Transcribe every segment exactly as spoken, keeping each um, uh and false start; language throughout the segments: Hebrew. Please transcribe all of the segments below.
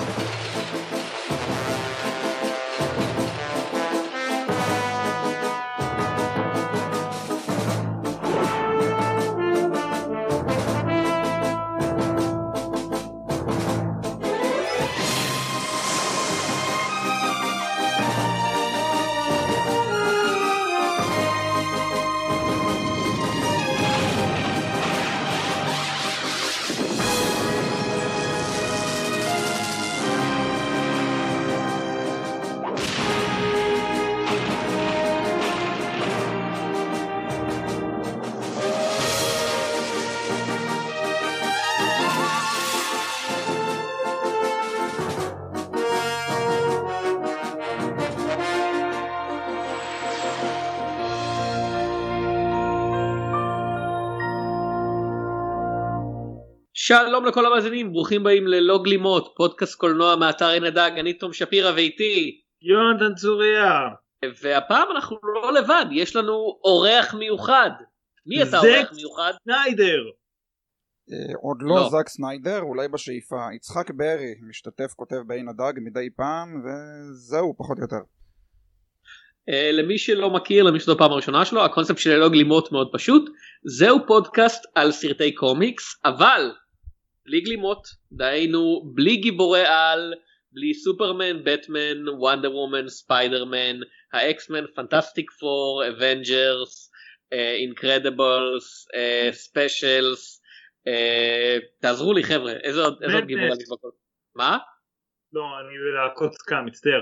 שלום לכל המאזינים, ברוכים באים ללא גלימות, פודקאסט קולנוע מאתר עין הדג, אני תום שפירא ואיתי יונתן צוריה. והפעם אנחנו לא לבד, יש לנו אורח מיוחד. מי אתה אורח מיוחד? סניידר. עוד לא זאק סניידר, אולי בשאיפה. יצחק ברי, משתתף כותב בעין הדג מדי פעם, וזהו פחות או יותר. למי שלא מכיר, למי שזו הפעם הראשונה שלו, הקונספט של ללא גלימות מאוד פשוט, זהו פודקאסט על סרטי קומיקס, אבל בלי גלימות, דהיינו בלי גיבורי על, בלי סופרמן, בטמן, וונדר וומן, ספיידרמן, האקסמן, פנטסטיק פור, אבנג'רס, אינקרדיבלס, ספיישלס, תעזרו לי חבר'ה, איזה עוד גיבורי על נדבקות? מה? לא, אני בלהקות סקה, מצטער.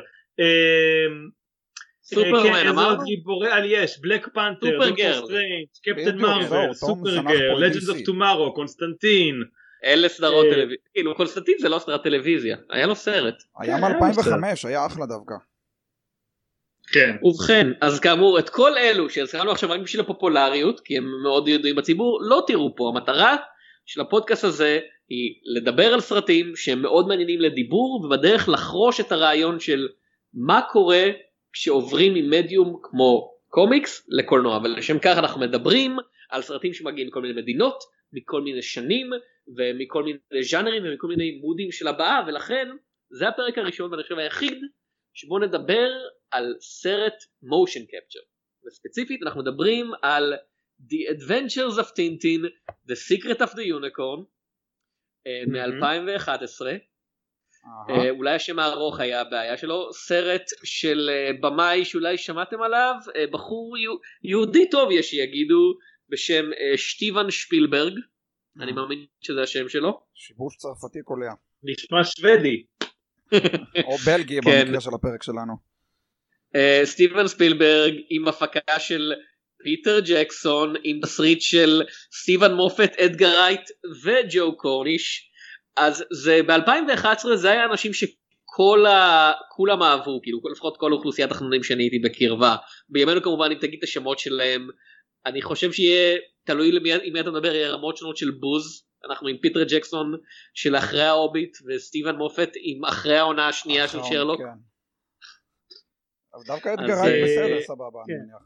סופרמן, אמרנו? איזה עוד גיבורי על יש, בלק פנתר, דוקטור סטרנג', קפטן מרוויל, סופרגר, לג'נדס אוף טומארו, קונסטנטין. אלה סדרות טלוויזיה, כאילו קונסטנטין זה לא סדרת טלוויזיה, היה לו סרט. היה מ-אלפיים וחמש, היה אחלה דווקא. כן. ובכן, אז כאמור, את כל אלו שהזכרנו עכשיו רק בשביל הפופולריות, כי הם מאוד ידועים בציבור, לא תראו פה. המטרה של הפודקאסט הזה היא לדבר על סרטים שהם מאוד מעניינים לדיבור, ובדרך לחרוש את הרעיון של מה קורה כשעוברים ממדיום כמו קומיקס לקולנוע, ולשם כך אנחנו מדברים על סרטים שמגיעים מכל מיני מדינות, מכל מיני שנים, ומכל מיני ז'אנרים, ומכל מיני מודים של הבאה, ולכן זה הפרק הראשון, ואני חושב היחיד, שבו נדבר על סרט motion capture, וספציפית אנחנו מדברים על The Adventures of Tintin, The Secret of the Unicorn, מ-אלפיים ואחת עשרה, Uh, אולי השם הארוך היה הבעיה שלו, סרט של uh, במאי שאולי שמעתם עליו, uh, בחור יהוד, יהודי טוב יש שיגידו, בשם uh, שטיבן שפילברג, uh. אני מאמין שזה השם שלו. שיבוש צרפתי קולע. נשמע שוודי. או בלגי במקרה של הפרק שלנו. uh, סטיבן ספילברג עם הפקה של פיטר ג'קסון, עם תסריט של סטיבן מופט, אדגר רייט וג'ו קורניש. אז זה ב-אלפיים ואחת עשרה זה היה אנשים שכל ה... כולם אהבו, כאילו לפחות כל אוכלוסיית החנונים שאני הייתי בקרבה. בימינו כמובן אם תגיד את השמות שלהם, אני חושב שיהיה תלוי למי, עם מי אתה מדבר, יהיה רמות שונות של בוז. אנחנו עם פיטר ג'קסון של אחרי ההוביט, וסטיבן מופט עם אחרי העונה השנייה של שרלוק. כן. אבל דווקא אדגר רייט בסדר, סבבה, אני מניח.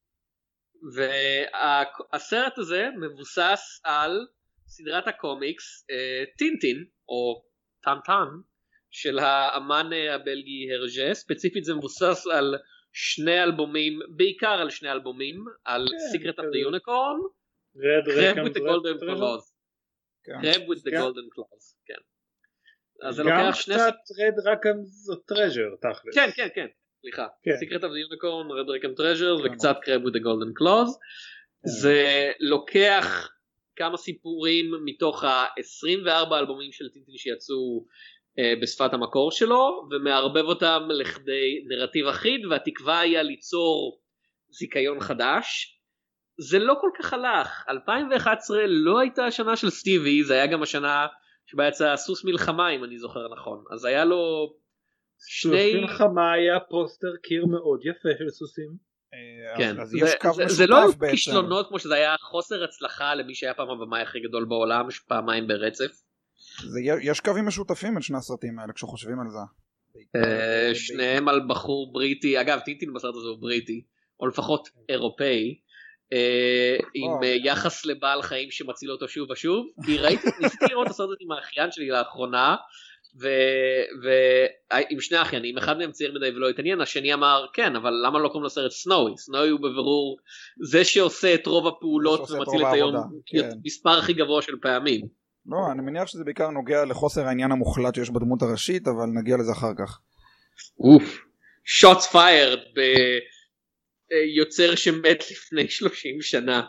והסרט הזה מבוסס על סדרת הקומיקס טינטין או טנטן של האמן הבלגי הרג'ה. ספציפית זה מבוסס על שני אלבומים, בעיקר על שני אלבומים, על Secret of the Unicorn, Crab with the Golden Claws. Crab with the Golden Claws, כן. אז זה לוקח שני... גם קצת Red Rackham Treasure תכל'ס. כן, כן, כן, סליחה. Secret of the Unicorn, Red Rackham Treasure וקצת Crab with the Golden Claws. זה לוקח כמה סיפורים מתוך ה-עשרים וארבעה אלבומים של טינטין שיצאו uh, בשפת המקור שלו, ומערבב אותם לכדי נרטיב אחיד, והתקווה היה ליצור זיכיון חדש. זה לא כל כך הלך. אלפיים ואחת עשרה לא הייתה השנה של סטיבי, זה היה גם השנה שבה יצא סוס מלחמה אם אני זוכר נכון, אז היה לו שני... סוס מלחמה היה פוסטר קיר מאוד יפה של סוסים. כן, זה לא כישלונות כמו שזה היה חוסר הצלחה למי שהיה פעם הבמאי הכי גדול בעולם פעמיים ברצף. יש קווים משותפים בין שני הסרטים האלה כשחושבים על זה. שניהם על בחור בריטי, אגב טינטין בסרט הזה הוא בריטי או לפחות אירופאי, עם יחס לבעל חיים שמציל אותו שוב ושוב, כי ראיתי, ניסיתי לראות את הסרט עם האחיין שלי לאחרונה, ועם שני אחיינים, אחד מהם צעיר מדי ולא התעניין, השני אמר כן, אבל למה לא קוראים לסרט סנואי? סנואי הוא בבירור זה שעושה את רוב הפעולות ומציל את היום מספר הכי גבוה של פעמים. לא, אני מניח שזה בעיקר נוגע לחוסר העניין המוחלט שיש בדמות הראשית, אבל נגיע לזה אחר כך. אוף, shots fired ביוצר שמת לפני שלושים שנה.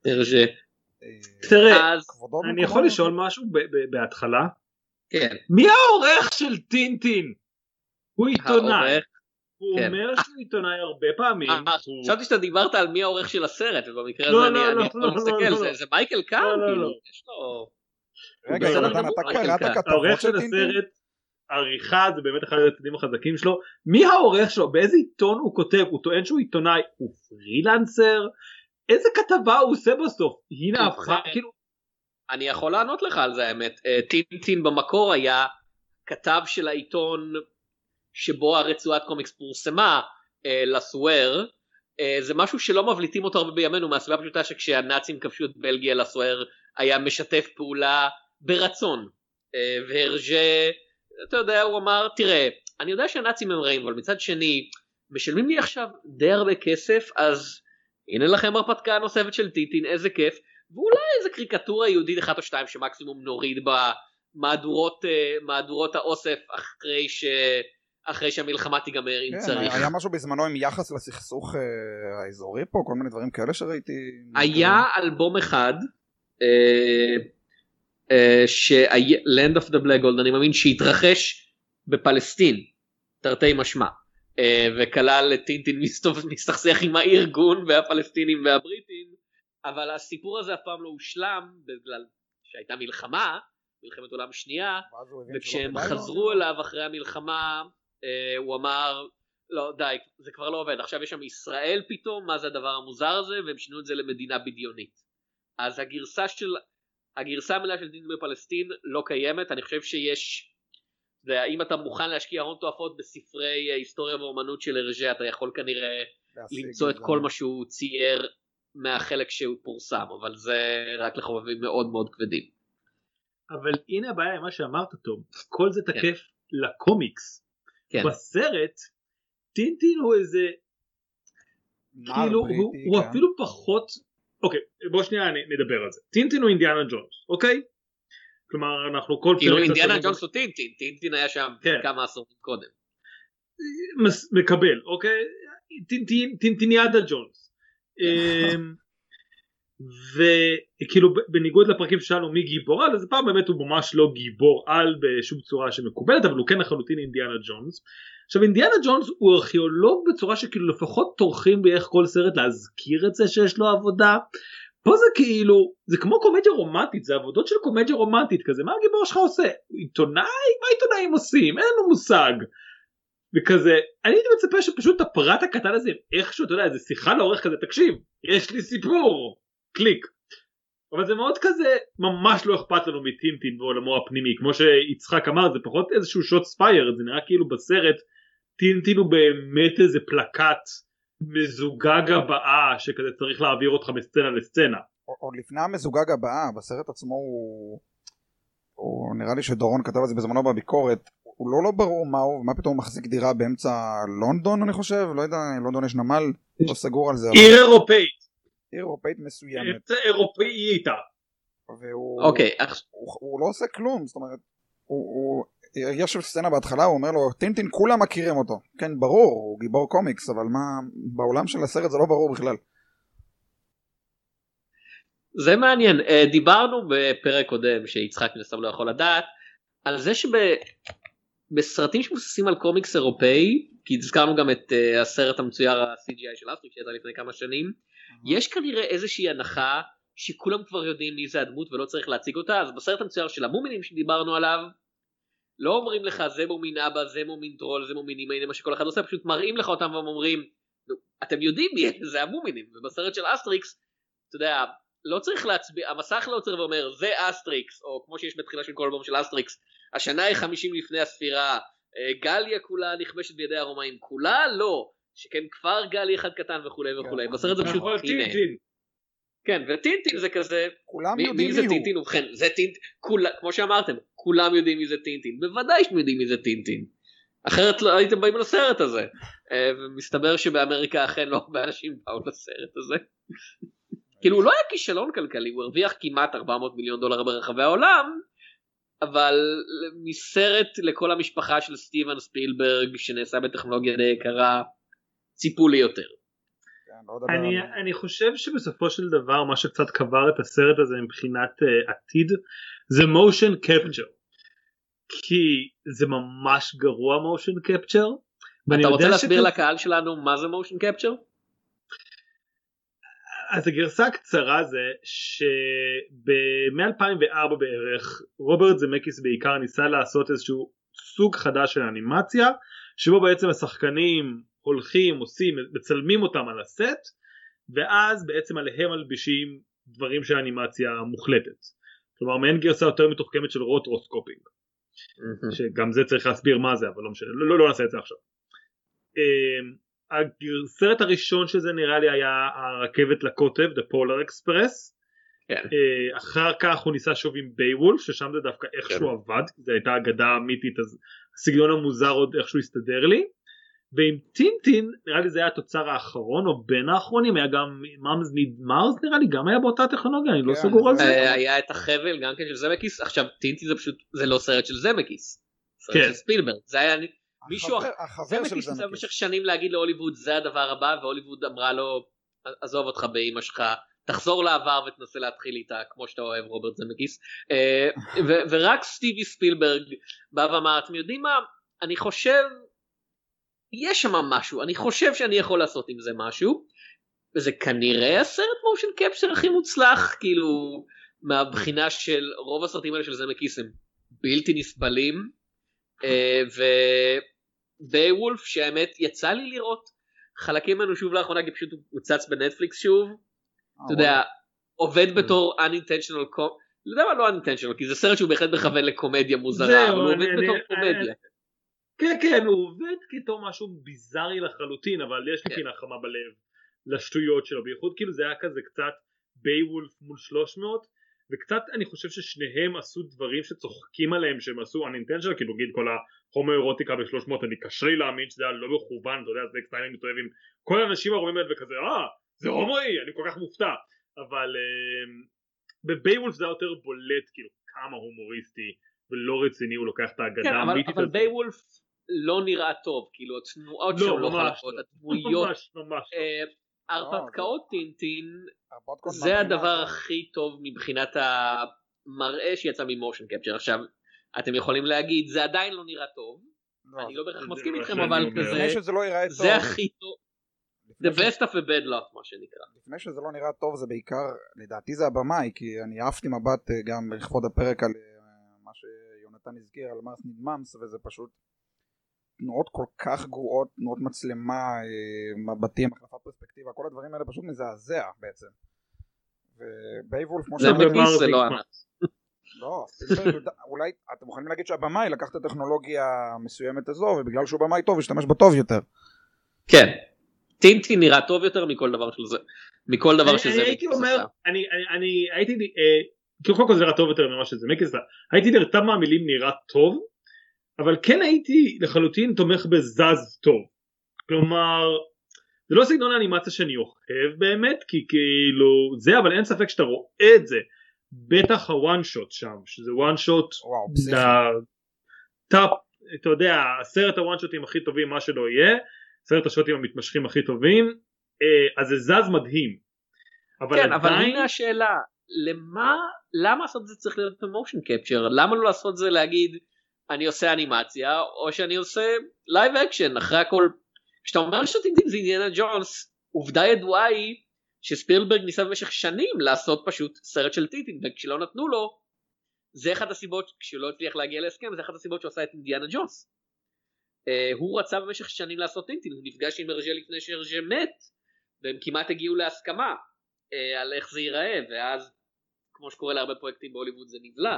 תראה, אני יכול לשאול משהו בהתחלה? כן. מי העורך של טינטין? הוא עיתונאי. הוא אומר שהוא עיתונאי הרבה פעמים. חשבתי שאתה דיברת על מי העורך של הסרט, ובמקרה הזה אני יכול להסתכל, זה מייקל קאן, יש לו... רגע, יונתן, אתה קראת כתבות של טינטין? העריכה זה באמת אחד הצדדים החזקים שלו. מי העורך שלו? באיזה עיתון הוא כותב? הוא טוען שהוא עיתונאי, הוא פרילנסר? איזה כתבה הוא עושה בסוף? הנה הפכה, כאילו... אני יכול לענות לך על זה האמת. טינטין במקור היה כתב של העיתון שבו הרצועת קומיקס פורסמה, לסואר. זה משהו שלא מבליטים אותו הרבה בימינו, מהסיבה פשוטה שכשהנאצים כבשו את בלגיה, לסואר היה משתף פעולה ברצון. והרג'ה, אתה יודע, הוא אמר, תראה, אני יודע שהנאצים הם רעים, אבל מצד שני, משלמים לי עכשיו די הרבה כסף, אז הנה לכם הרפתקה נוספת של טינטין, איזה כיף. ואולי איזה קריקטורה יהודית אחת או שתיים שמקסימום נוריד במהדורות מהדורות האוסף אחרי ש... אחרי שהמלחמה תיגמר אם כן, צריך. היה משהו בזמנו עם יחס לסכסוך אה, האזורי פה, כל מיני דברים כאלה שראיתי. היה אלבום אחד אה, אה, שהיה Land of the Black Gold, אני מאמין שהתרחש בפלסטין, תרתי משמע, אה, וכלל טינטין מסתכסך עם הארגון והפלסטינים והבריטים, אבל הסיפור הזה אף פעם לא הושלם בגלל שהייתה מלחמה, מלחמת עולם שנייה, וכשהם חזרו אליו אחרי המלחמה, אה, הוא אמר, לא די, זה כבר לא עובד, עכשיו יש שם ישראל פתאום, מה זה הדבר המוזר הזה, והם שינו את זה למדינה בדיונית. אז הגרסה של, הגרסה המלאה של דין בפלסטין לא קיימת, אני חושב שיש, אם אתה מוכן להשקיע הון תועפות בספרי היסטוריה ואומנות של הרג'ה, אתה יכול כנראה למצוא את כל מה שהוא צייר, מהחלק שהוא פורסם, אבל זה רק לחובבים מאוד מאוד כבדים. אבל הנה הבעיה עם מה שאמרת טוב, כל זה תקף כן. לקומיקס. כן. בסרט, טינטין הוא איזה, כאילו הוא, הוא אפילו פחות, אוקיי, בוא שנייה נדבר על זה. טינטין הוא אינדיאנה ג'ונס, אוקיי? כלומר, אנחנו כל... כאילו אינדיאנה ג'ונס הוא טינטין, טינטין היה שם כן. כמה עשרות קודם. מקבל, אוקיי? טינטין, טינטיניאדה ג'ונס. וכאילו בניגוד לפרקים שלנו מי גיבור על, אז הפעם באמת הוא ממש לא גיבור על בשום צורה שמקובלת, אבל הוא כן לחלוטין אינדיאנה ג'ונס. עכשיו אינדיאנה ג'ונס הוא ארכיאולוג בצורה שכאילו לפחות טורחים באיך כל סרט להזכיר את זה שיש לו עבודה. פה זה כאילו, זה כמו קומדיה רומנטית, זה עבודות של קומדיה רומנטית כזה, מה הגיבור שלך עושה? הוא עיתונאי? מה עיתונאים עושים? אין לנו מושג. וכזה, אני הייתי מצפה שפשוט הפרט הקטן הזה, איכשהו, אתה יודע, זה שיחה לאורך כזה, תקשיב, יש לי סיפור, קליק. אבל זה מאוד כזה, ממש לא אכפת לנו מטינטין ועולמו הפנימי, כמו שיצחק אמר, זה פחות איזשהו שוטס פייר, זה נראה כאילו בסרט, טינטין הוא באמת איזה פלקט מזוגג הבאה, שכזה צריך להעביר אותך מסצנה לסצנה. עוד לפני המזוגג הבאה, בסרט עצמו הוא, הוא נראה לי שדורון כתב את זה בזמנו בביקורת, הוא לא לא ברור מה הוא, מה פתאום מחזיק דירה באמצע לונדון אני חושב, לא יודע, לונדון יש נמל, לא סגור על זה. עיר אירופאית. עיר אירופאית מסוימת. אמצע אירופאי איתה. והוא אוקיי. הוא, הוא לא עושה כלום, זאת אומרת, הוא, הוא, יש סצנה בהתחלה, הוא אומר לו, טינטין כולם מכירים אותו. כן, ברור, הוא גיבור קומיקס, אבל מה, בעולם של הסרט זה לא ברור בכלל. זה מעניין, דיברנו בפרק קודם שיצחק נסתם לא יכול לדעת, על זה שב... בסרטים שמבוססים על קומיקס אירופאי, כי הזכרנו גם את uh, הסרט המצויר ה-סי ג'י איי של אסטריק שיצא לפני כמה שנים, mm-hmm. יש כנראה איזושהי הנחה שכולם כבר יודעים מי זה הדמות ולא צריך להציג אותה, אז בסרט המצויר של המומינים שדיברנו עליו, לא אומרים לך זה מומין אבא, זה מומין טרול, זה מומין אימא, מה שכל אחד עושה, פשוט מראים לך אותם ואומרים, אתם יודעים מי זה המומינים, ובסרט של אסטריקס, אתה יודע, לא צריך להצביע, המסך לא עוצר ואומר זה אסטריקס, או כמו שיש בתחילה של כל אלבום של אסטריקס, השנה היא חמישים לפני הספירה, גליה כולה נכבשת בידי הרומאים, כולה לא, שכן כפר גלי אחד קטן וכולי וכולי, בסרט זה פשוט הנה. כן, וטינטין זה כזה, כולם יודעים מי זה טינטין? ובכן, זה טינטין, כמו שאמרתם, כולם יודעים מי זה טינטין, בוודאי שאתם יודעים מי זה טינטין, אחרת לא הייתם באים לסרט הזה, ומסתבר שבאמריקה אכן לא הרבה אנשים באו לסרט הזה, כאילו הוא לא היה כישלון כלכלי, הוא הרוויח כמעט ארבע מאות מיליון דולר ברחבי העולם, אבל מסרט לכל המשפחה של סטיבן ספילברג שנעשה בטכנולוגיה די יקרה, ציפו לי יותר. אני, אני חושב שבסופו של דבר מה שקצת קבר את הסרט הזה מבחינת uh, עתיד זה motion capture, כי זה ממש גרוע motion capture. אתה רוצה להסביר שכ... לקהל שלנו מה זה motion capture? אז הגרסה הקצרה זה שב-אלפיים וארבע בערך רוברט זמקיס בעיקר ניסה לעשות איזשהו סוג חדש של אנימציה, שבו בעצם השחקנים הולכים, עושים, מצלמים אותם על הסט, ואז בעצם עליהם מלבישים דברים של אנימציה מוחלטת. כלומר מעין גרסה יותר מתוחכמת של רוטרוסקופינג, שגם זה צריך להסביר מה זה, אבל לא משנה, לא, לא, לא נעשה את זה עכשיו. הסרט הראשון שזה נראה לי היה הרכבת לקוטב, The Polar Express. כן. אחר כך הוא ניסה שוב עם ביי-וולף, ששם זה דווקא איכשהו כן. עבד, זה הייתה אגדה אמיתית, אז הסגנון המוזר עוד איכשהו הסתדר לי. ועם טינטין נראה לי זה היה התוצר האחרון או בין האחרונים, היה גם Moms Need Mars נראה לי גם היה באותה טכנולוגיה, אני לא סגור על זה. היה את החבל גם כן של זמקיס, עכשיו טינטין זה פשוט, זה לא סרט של זמקיס, סרט של ספילברג, זה היה מישהו, זמקיס ניסה במשך שנים להגיד להוליווד זה הדבר הבא, והוליווד אמרה לו עזוב אותך באמא שלך, תחזור לעבר ותנסה להתחיל איתה כמו שאתה אוהב רוברט זמקיס, ורק סטיבי ספילברג בא ואמר אתם יודעים מה, אני חושב יש שם משהו, אני חושב שאני יכול לעשות עם זה משהו, וזה כנראה הסרט מושן קפצ'ר הכי מוצלח, כאילו מהבחינה של רוב הסרטים האלה של זמקיס הם בלתי נסבלים, וביי-וולף שהאמת יצא לי לראות חלקים ממנו שוב לאחרונה, כי פשוט הוא צץ בנטפליקס שוב, אתה יודע, עובד בתור unintentional, לא יודע מה לא unintentional, כי זה סרט שהוא בהחלט מכוון לקומדיה מוזרה, אבל הוא עובד בתור קומדיה. כן כן הוא עובד כתור משהו ביזארי לחלוטין, אבל יש לי פינה חמה בלב לשטויות שלו, בייחוד כאילו זה היה כזה קצת ביי-וולף מול שלוש מאות, וקצת אני חושב ששניהם עשו דברים שצוחקים עליהם שהם עשו unintentional, כאילו נגיד כל ההומואירוטיקה ב-שלוש מאות אני קשרי להאמין שזה היה לא מכוון, אתה יודע, זק סטיינר מתאהב עם כל האנשים הרואים את וכזה אה זה הומואי, אני כל כך מופתע, אבל בביי-וולף זה היה יותר בולט כאילו כמה הומוריסטי ולא רציני הוא לוקח את האגדה האמיתית הזאת. אבל ביי-וולף לא נראה טוב, כאילו התנועות שלו לא חלקות, הדמויות, ההרפתקאות טינטין, זה הדבר הכי טוב מבחינת המראה שיצא ממושן קפצ'ר. עכשיו, אתם יכולים להגיד, זה עדיין לא נראה טוב, אני לא בהכרח מסכים איתכם, אבל כזה, זה הכי טוב, the best of a bad lot, מה שנקרא. לפני שזה לא נראה טוב, זה בעיקר, לדעתי זה הבמאי, כי אני אהבתי מבט גם לכבוד הפרק על מה שיונתן הזכיר, על מרס ניד ממס, וזה פשוט תנועות כל כך גרועות, תנועות מצלמה, מבטים, החלפת פרספקטיבה, כל הדברים האלה פשוט מזעזע בעצם. וביי-וולף כמו זה מקיס זה לא ענק. לא, אולי אתם יכולים להגיד שהבמאי לקח את הטכנולוגיה המסוימת הזו, ובגלל שהוא במאי טוב, ישתמש בו טוב יותר. כן, טינטין נראה טוב יותר מכל דבר של זה, מכל דבר שזה. אני הייתי אומר, אני הייתי, כאילו קודם כל זה נראה טוב יותר ממה שזה מקיס, הייתי נרתע מהמילים נראה טוב, אבל כן הייתי לחלוטין תומך בזז טוב, כלומר זה לא סגנון האנימציה שאני אוהב באמת, כי כאילו זה, אבל אין ספק שאתה רואה את זה, בטח הוואן שוט שם, שזה וואן שוט, טאפ, אתה יודע, הסרט הוואן שוטים הכי טובים מה שלא יהיה, סרט השוטים המתמשכים הכי טובים, אז זה זז מדהים. אבל כן, עדיין... אבל הנה השאלה, למה, למה לעשות את זה צריך להיות במושן קפצ'ר? למה לא לעשות את זה להגיד, אני עושה אנימציה, או שאני עושה לייב אקשן, אחרי הכל, כשאתה אומר שטינטין זה אינדיאנה ג'ונס, עובדה ידועה היא, שספילברג ניסה במשך שנים לעשות פשוט סרט של טינטין, וכשלא נתנו לו, זה אחת הסיבות, כשלא הצליח להגיע להסכם, זה אחת הסיבות שעושה את אינדיאנה ג'ונס. Uh, הוא רצה במשך שנים לעשות טינטין, הוא נפגש עם ארג'ה לפני שארג'ה מת, והם כמעט הגיעו להסכמה uh, על איך זה ייראה, ואז כמו שקורה להרבה פרויקטים בהוליווד זה נבלע.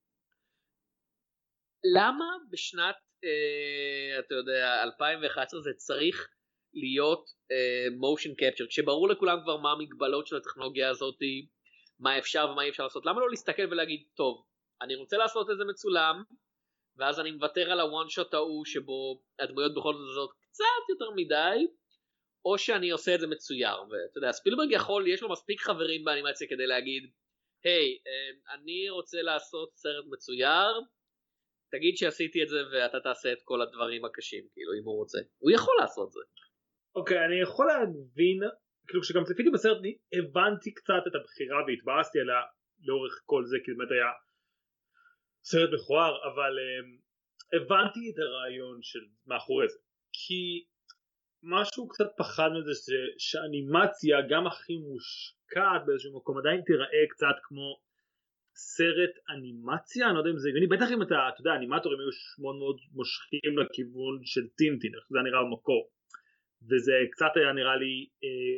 למה בשנת uh, אתה יודע אלפיים ואחת עשרה זה צריך להיות uh, motion capture, כשברור לכולם כבר מה המגבלות של הטכנולוגיה הזאת, מה אפשר ומה אי אפשר לעשות? למה לא להסתכל ולהגיד טוב, אני רוצה לעשות איזה מצולם, ואז אני מוותר על הוואן שוט ההוא שבו הדמויות בכל זאת קצת יותר מדי, או שאני עושה את זה מצויר. ואתה יודע, ספילברג יכול, יש לו מספיק חברים באנימציה כדי להגיד, היי, אני רוצה לעשות סרט מצויר, תגיד שעשיתי את זה ואתה תעשה את כל הדברים הקשים, כאילו, אם הוא רוצה. הוא יכול לעשות זה. אוקיי, אני יכול להבין, כאילו כשגם צפיתי בסרט, הבנתי קצת את הבחירה והתבאסתי עליה לאורך כל זה, כי באמת היה סרט מכוער, אבל um, הבנתי את הרעיון של מאחורי זה. כי משהו קצת פחד מזה ש, שאנימציה גם הכי מושקעת באיזשהו מקום עדיין תיראה קצת כמו סרט אנימציה, אני לא יודע אם זה הגיוני, בטח אם אתה, אתה יודע, אנימטורים היו מאוד מאוד מושכים לכיוון של טינטין, איך זה נראה במקור, וזה קצת היה נראה לי, אה,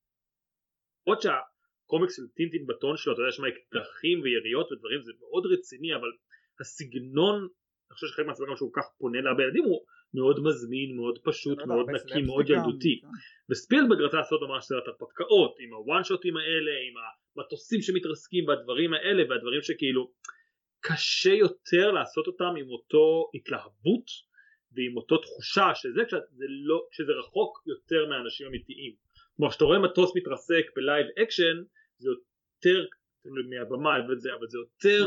עוד שהקומיקס של טינטין בטון שלו, אתה יודע, שמה אקדחים ויריות ודברים, זה מאוד רציני, אבל הסגנון, אני חושב שחלק מהסברה שהוא כך פונה להרבה ילדים, הוא מאוד מזמין, מאוד פשוט, מאוד נקי, מאוד ילדותי. וספילברג רצה לעשות ממש סרט הרפתקאות, עם הוואן שוטים האלה, עם המטוסים שמתרסקים והדברים האלה, והדברים שכאילו קשה יותר לעשות אותם עם אותו התלהבות, ועם אותו תחושה שזה, כשזה, לא, כשזה רחוק יותר מאנשים אמיתיים. כמו שאתה רואה מטוס מתרסק בלייב אקשן, זה יותר, מהבמה, אבל זה יותר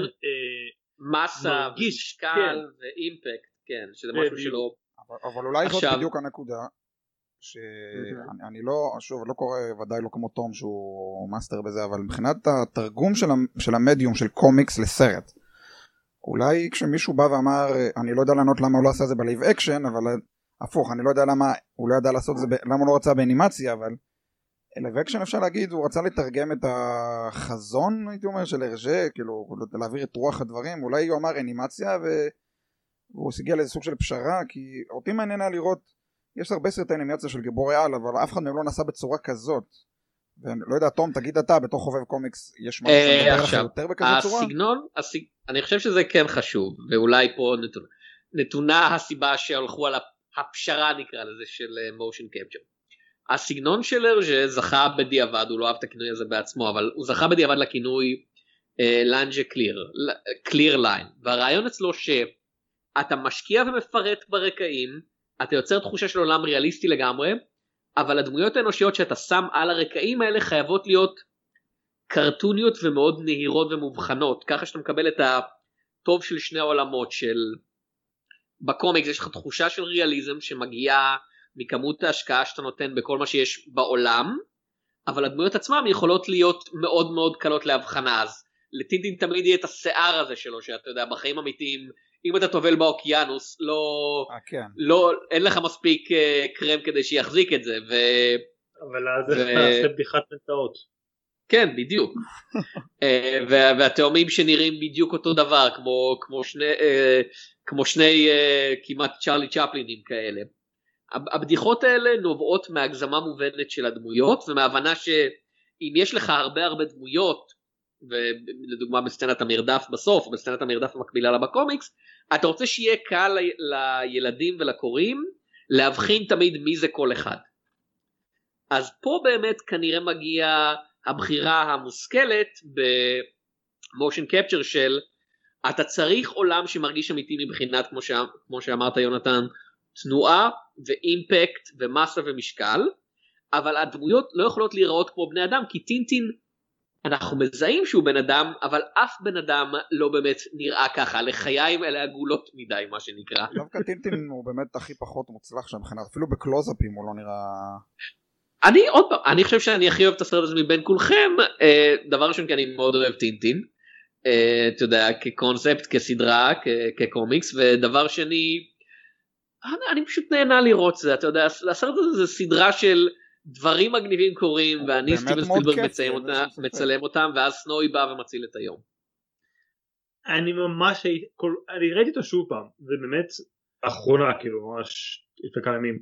מסה, משקל ואימפקט, כן, שזה משהו שלא... אבל אולי זאת בדיוק הנקודה, שאני לא, שוב, לא קורא ודאי לא כמו תום שהוא מאסטר בזה, אבל מבחינת התרגום של המדיום של קומיקס לסרט, אולי כשמישהו בא ואמר, אני לא יודע לענות למה הוא לא עשה את זה בלייב אקשן, אבל הפוך, אני לא יודע למה הוא לא ידע לעשות את זה, למה הוא לא רצה באנימציה, אבל לייב אקשן אפשר להגיד, הוא רצה לתרגם את החזון, הייתי אומר, של הרג'ה, כאילו, להעביר את רוח הדברים, אולי הוא אמר אנימציה, והוא הגיע לאיזה סוג של פשרה, כי אותי מעניין היה לראות, יש הרבה סרטי אנימציה של גיבורי על, אבל אף אחד מהם לא נסע בצורה כזאת, ולא יודע, תום, תגיד אתה, בתוך חובב קומיקס, יש משהו שמדבר לך יותר בכזאת צורה? הסגנון, אני חושב שזה כן חשוב, ואולי פה נתונה הסיבה שהלכו על הפשרה, נקרא לזה, של מושן קפצ'ר. הסגנון של הרג'ה זכה בדיעבד, הוא לא אהב את הכינוי הזה בעצמו, אבל הוא זכה בדיעבד לכינוי לנג'ה קליר, קליר ליין, והרעיון אצלו שאתה משקיע ומפרט ברקעים, אתה יוצר תחושה של עולם ריאליסטי לגמרי, אבל הדמויות האנושיות שאתה שם על הרקעים האלה חייבות להיות קרטוניות ומאוד נהירות ומובחנות, ככה שאתה מקבל את הטוב של שני העולמות של, בקומיקס יש לך תחושה של ריאליזם שמגיעה מכמות ההשקעה שאתה נותן בכל מה שיש בעולם, אבל הדמויות עצמם יכולות להיות מאוד מאוד קלות להבחנה, אז לטינטין תמיד יהיה את השיער הזה שלו, שאתה יודע, בחיים אמיתיים, אם אתה טובל באוקיינוס, לא, 아, כן. לא, אין לך מספיק uh, קרם כדי שיחזיק את זה. ו... אבל אז ו... נעשה בדיחת מטאות. כן, בדיוק. uh, וה, והתאומים שנראים בדיוק אותו דבר, כמו, כמו שני, uh, כמו שני uh, כמעט צ'רלי צ'פלינים כאלה. הבדיחות האלה נובעות מהגזמה מובנת של הדמויות, ומהבנה שאם יש לך הרבה הרבה דמויות, ולדוגמה בסצנת המרדף בסוף, בסצנת המרדף המקבילה לה בקומיקס, אתה רוצה שיהיה קל לילדים ולקוראים, להבחין תמיד מי זה כל אחד. אז פה באמת כנראה מגיע הבחירה המושכלת במושן קפצ'ר של, אתה צריך עולם שמרגיש אמיתי מבחינת, כמו, שה, כמו שאמרת יונתן, תנועה ואימפקט ומסה ומשקל, אבל הדמויות לא יכולות להיראות כמו בני אדם, כי טינטין, אנחנו מזהים שהוא בן אדם, אבל אף בן אדם לא באמת נראה ככה, לחיים אלה עגולות מדי, מה שנקרא. דווקא טינטין הוא באמת הכי פחות מוצלח שם, אפילו בקלוזאפים הוא לא נראה... אני עוד פעם, אני חושב שאני הכי אוהב את הסרט הזה מבין כולכם, דבר ראשון כי אני מאוד אוהב טינטין, אתה יודע, כקונספט, כסדרה, כקומיקס, ודבר שני, אני פשוט נהנה לראות זה, אתה יודע, הסרט הזה זה סדרה של דברים מגניבים קורים, ואני סטיבן ספילברג מצלם אותם, ואז סנוי בא ומציל את היום. אני ממש, אני ראיתי אותו שוב פעם, ובאמת, האחרונה, כאילו, ממש, לפני כמה ימים,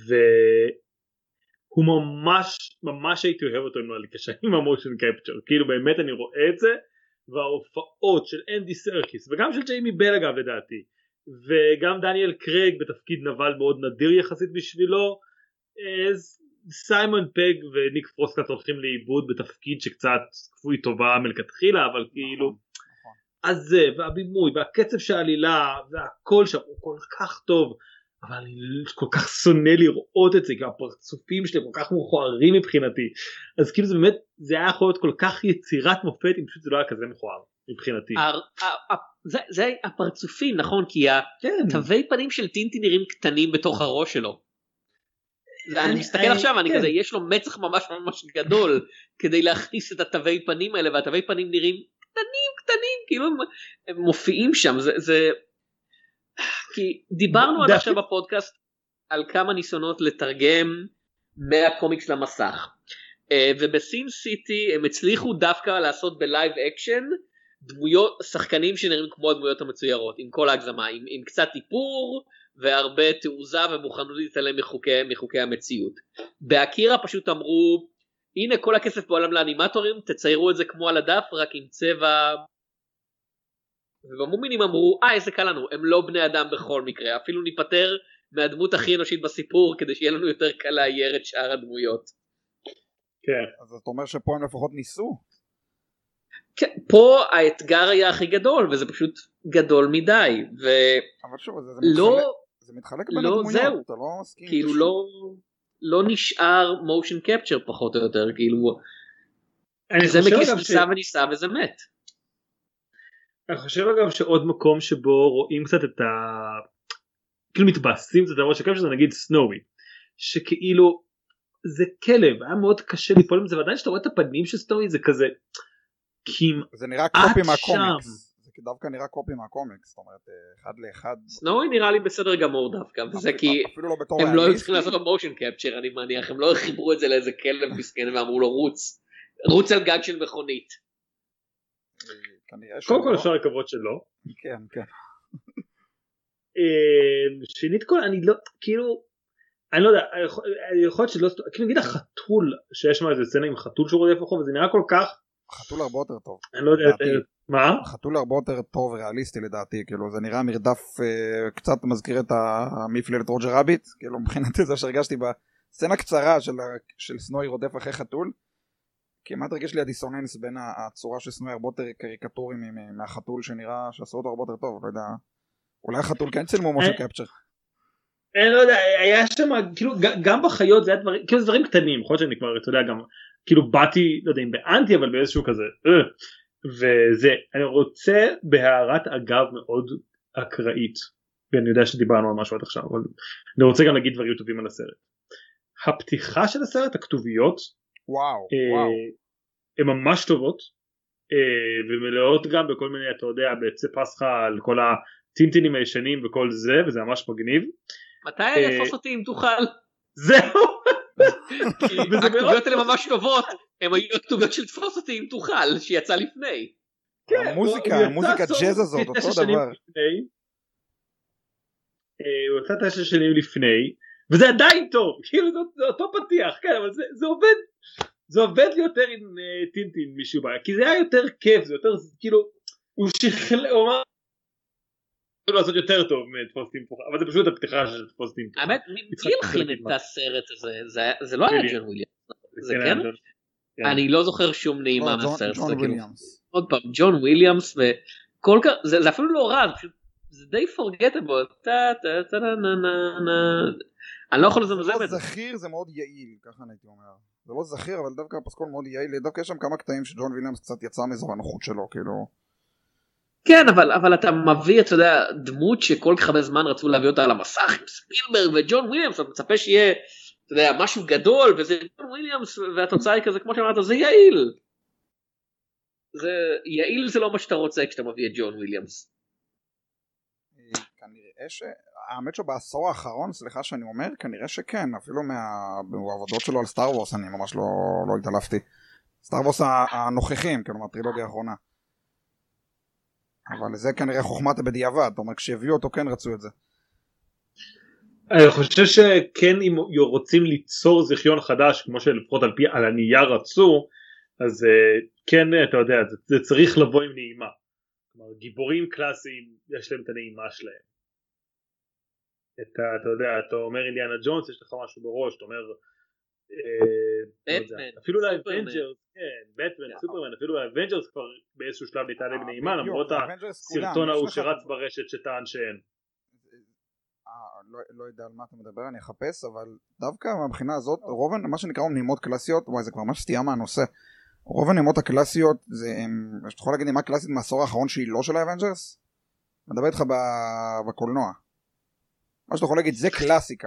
והוא ממש, ממש הייתי אוהב אותו, אם לא היה לי קשה עם המושן קפצ'ר, כאילו באמת אני רואה את זה, וההופעות של אנדי סרקיס, וגם של ג'יימי בל אגב לדעתי, וגם דניאל קרייג בתפקיד נבל מאוד נדיר יחסית בשבילו, סיימון פג וניק פרוסט הולכים לאיבוד בתפקיד שקצת כפוי טובה מלכתחילה, אבל כאילו הזה, והבימוי, והקצב של העלילה, והכל שם הוא כל כך טוב, אבל אני כל כך שונא לראות את זה, כי הפרצופים שלהם כל כך מכוערים מבחינתי, אז כאילו זה באמת, זה היה יכול להיות כל כך יצירת מופת, אם פשוט זה לא היה כזה מכוער מבחינתי. זה הפרצופים, נכון, כי התווי פנים של טינטי נראים קטנים בתוך הראש שלו. אני מסתכל עכשיו, אני כזה, יש לו מצח ממש ממש גדול, כדי להכניס את התווי פנים האלה, והתווי פנים נראים קטנים קטנים, כאילו הם מופיעים שם, זה... כי דיברנו עד עכשיו בפודקאסט על כמה ניסיונות לתרגם מהקומיקס למסך, ובסים סיטי הם הצליחו דווקא לעשות בלייב אקשן דמויות, שחקנים שנראים כמו הדמויות המצוירות, עם כל ההגזמה, עם, עם קצת איפור והרבה תעוזה ומוכנות להתעלם מחוקי, מחוקי המציאות. באקירה פשוט אמרו, הנה כל הכסף בעולם לאנימטורים, תציירו את זה כמו על הדף רק עם צבע, ובמומינים אמרו, אה איזה קל לנו, הם לא בני אדם בכל מקרה, אפילו ניפטר מהדמות הכי אנושית בסיפור, כדי שיהיה לנו יותר קל לאייר את שאר הדמויות. כן. אז אתה אומר שפה הם לפחות ניסו? כן, פה האתגר היה הכי גדול, וזה פשוט גדול מדי, ו... אבל שוב, זה, זה, לא, מתחלק, זה מתחלק בין לא הדמויות, זהו. אתה לא מסכים. כאילו לא, לא נשאר מושן קפצ'ר פחות או יותר, כאילו, זה מקיס ניסה ש... וניסה וזה מת. אני חושב אגב שעוד מקום שבו רואים קצת את ה... כאילו מתבאסים קצת על שקף שזה נגיד סנואי, שכאילו זה כלב, היה מאוד קשה ליפול עם זה, ועדיין שאתה רואה את הפנים של סנואי זה כזה כמעט זה נראה קופי מהקומיקס, זה דווקא נראה קופי מהקומיקס, זאת אומרת אחד לאחד. סנואי נראה לי בסדר גמור דווקא, וזה כי הם לא היו צריכים לעשות לו מושן קפצ'ר, אני מניח, הם לא חיברו את זה לאיזה כלב מסכן ואמרו לו רוץ, רוץ על גג של מכונית. קודם כל אפשר לקוות שלא. כן, כן. שנית כל, אני לא, כאילו, אני לא יודע, יכול להיות שלא, כאילו נגיד החתול, שיש מה איזה סצנה עם חתול שהוא רודף אחורה, וזה נראה כל כך, החתול הרבה יותר טוב. אני לא יודע, מה? החתול הרבה יותר טוב וריאליסטי לדעתי, כאילו זה נראה מרדף קצת מזכיר את המפללת רוג'ר רביט, כאילו מבחינתי זה שהרגשתי בסצנה קצרה של סנואי רודף אחרי חתול, כמעט הרגיש לי הדיסוננס בין הצורה של סנואי הרבה יותר קריקטורי מהחתול שנראה שעשו אותו הרבה יותר טוב, לא יודע, אולי החתול כן צילמו מושן קפצ'ר. אני לא יודע, היה שם, כאילו גם בחיות זה היה דברים, כאילו זה דברים קטנים, יכול להיות שאני כבר, אתה יודע, גם, כאילו באתי, לא יודע אם באנטי, אבל באיזשהו כזה, וזה, אני רוצה בהערת אגב מאוד אקראית, ואני יודע שדיברנו על משהו עד עכשיו, אבל אני רוצה גם להגיד דברים טובים על הסרט. הפתיחה של הסרט, הכתוביות, וואו, וואו. הן ממש טובות, ומלאות גם בכל מיני, אתה יודע, בעצי פסחה על כל הטינטינים הישנים וכל זה, וזה ממש מגניב. מתי יתפוס אותי אם תוכל? זהו! הכתוביות האלה ממש טובות, הן היו הכתוביות של תפוס אותי אם תוכל, שיצא לפני. המוזיקה, המוזיקה ג'אז הזאת, אותו דבר. הוא יצא תשע שנים לפני, וזה עדיין טוב, כאילו זה אותו פתיח, כן, אבל זה עובד, זה עובד לי יותר עם טינטין מישהו בעיה, כי זה היה יותר כיף, זה יותר, כאילו, הוא שכלל, הוא אמר, לעשות יותר טוב מתפוס טים פוחה, אבל זה פשוט הפתיחה של תפוס טים פוחה. האמת, מי הלחין את הסרט הזה? זה לא היה ג'ון וויליאמס, זה כן? אני לא זוכר שום נעימה מהסרט. ג'ון וויליאמס. עוד פעם, ג'ון וויליאמס, וכל כך, זה אפילו לא רע, זה די forgettable, טה טה טה נה נה נה, אני לא יכול לזמזם את זה. זה לא זכיר, זה מאוד יעיל, ככה אני הייתי אומר. זה לא זכיר, אבל דווקא הפסקול מאוד יעיל, דווקא יש שם כמה קטעים שג'ון וויליאמס קצת יצא מאזור הנוחות שלו, כאילו. כן, אבל, אבל אתה מביא, אתה יודע, דמות שכל כך הרבה זמן רצו להביא אותה על המסך, עם ספילברג וג'ון וויליאמס, אתה מצפה שיהיה, אתה יודע, משהו גדול, וזה ג'ון וויליאמס, והתוצאה היא כזה, כמו שאמרת, זה יעיל. זה, יעיל זה לא מה שאתה רוצה כשאתה מביא את ג'ון וויליאמס. כנראה ש... האמת שבעשור האחרון, סליחה שאני אומר, כנראה שכן, אפילו מהעבודות שלו על סטאר וורס, אני ממש לא, לא התעלפתי. סטאר וורס הנוכחים, כאילו, מהטרילוגיה האחרונה. אבל זה כנראה חוכמת בדיעבד, זאת אומרת, כשהביאו אותו כן רצו את זה. אני חושב שכן, אם רוצים ליצור זיכיון חדש, כמו שלפחות על פי על הנייר רצו, אז כן, אתה יודע, זה, זה צריך לבוא עם נעימה. כלומר, גיבורים קלאסיים, יש להם את הנעימה שלהם. את, אתה יודע, אתה אומר אינדיאנה ג'ונס, יש לך משהו בראש, אתה אומר אפילו לאבנג'רס, כן, בטמן, סופרמן, אפילו לאבנג'רס כבר באיזשהו שלב ניתן להם נעימה, למרות הסרטון ההוא שרץ ברשת שטען שאין. לא יודע על מה אתה מדבר, אני אחפש, אבל דווקא מהבחינה הזאת, רוב מה שנקרא נעימות קלאסיות, וואי זה כבר ממש סטייה מהנושא, רוב הנעימות הקלאסיות, אתה יכול להגיד נעימה קלאסית מהעשור האחרון שהיא לא של האבנג'רס? מדבר איתך בקולנוע. מה שאתה יכול להגיד זה קלאסיקה.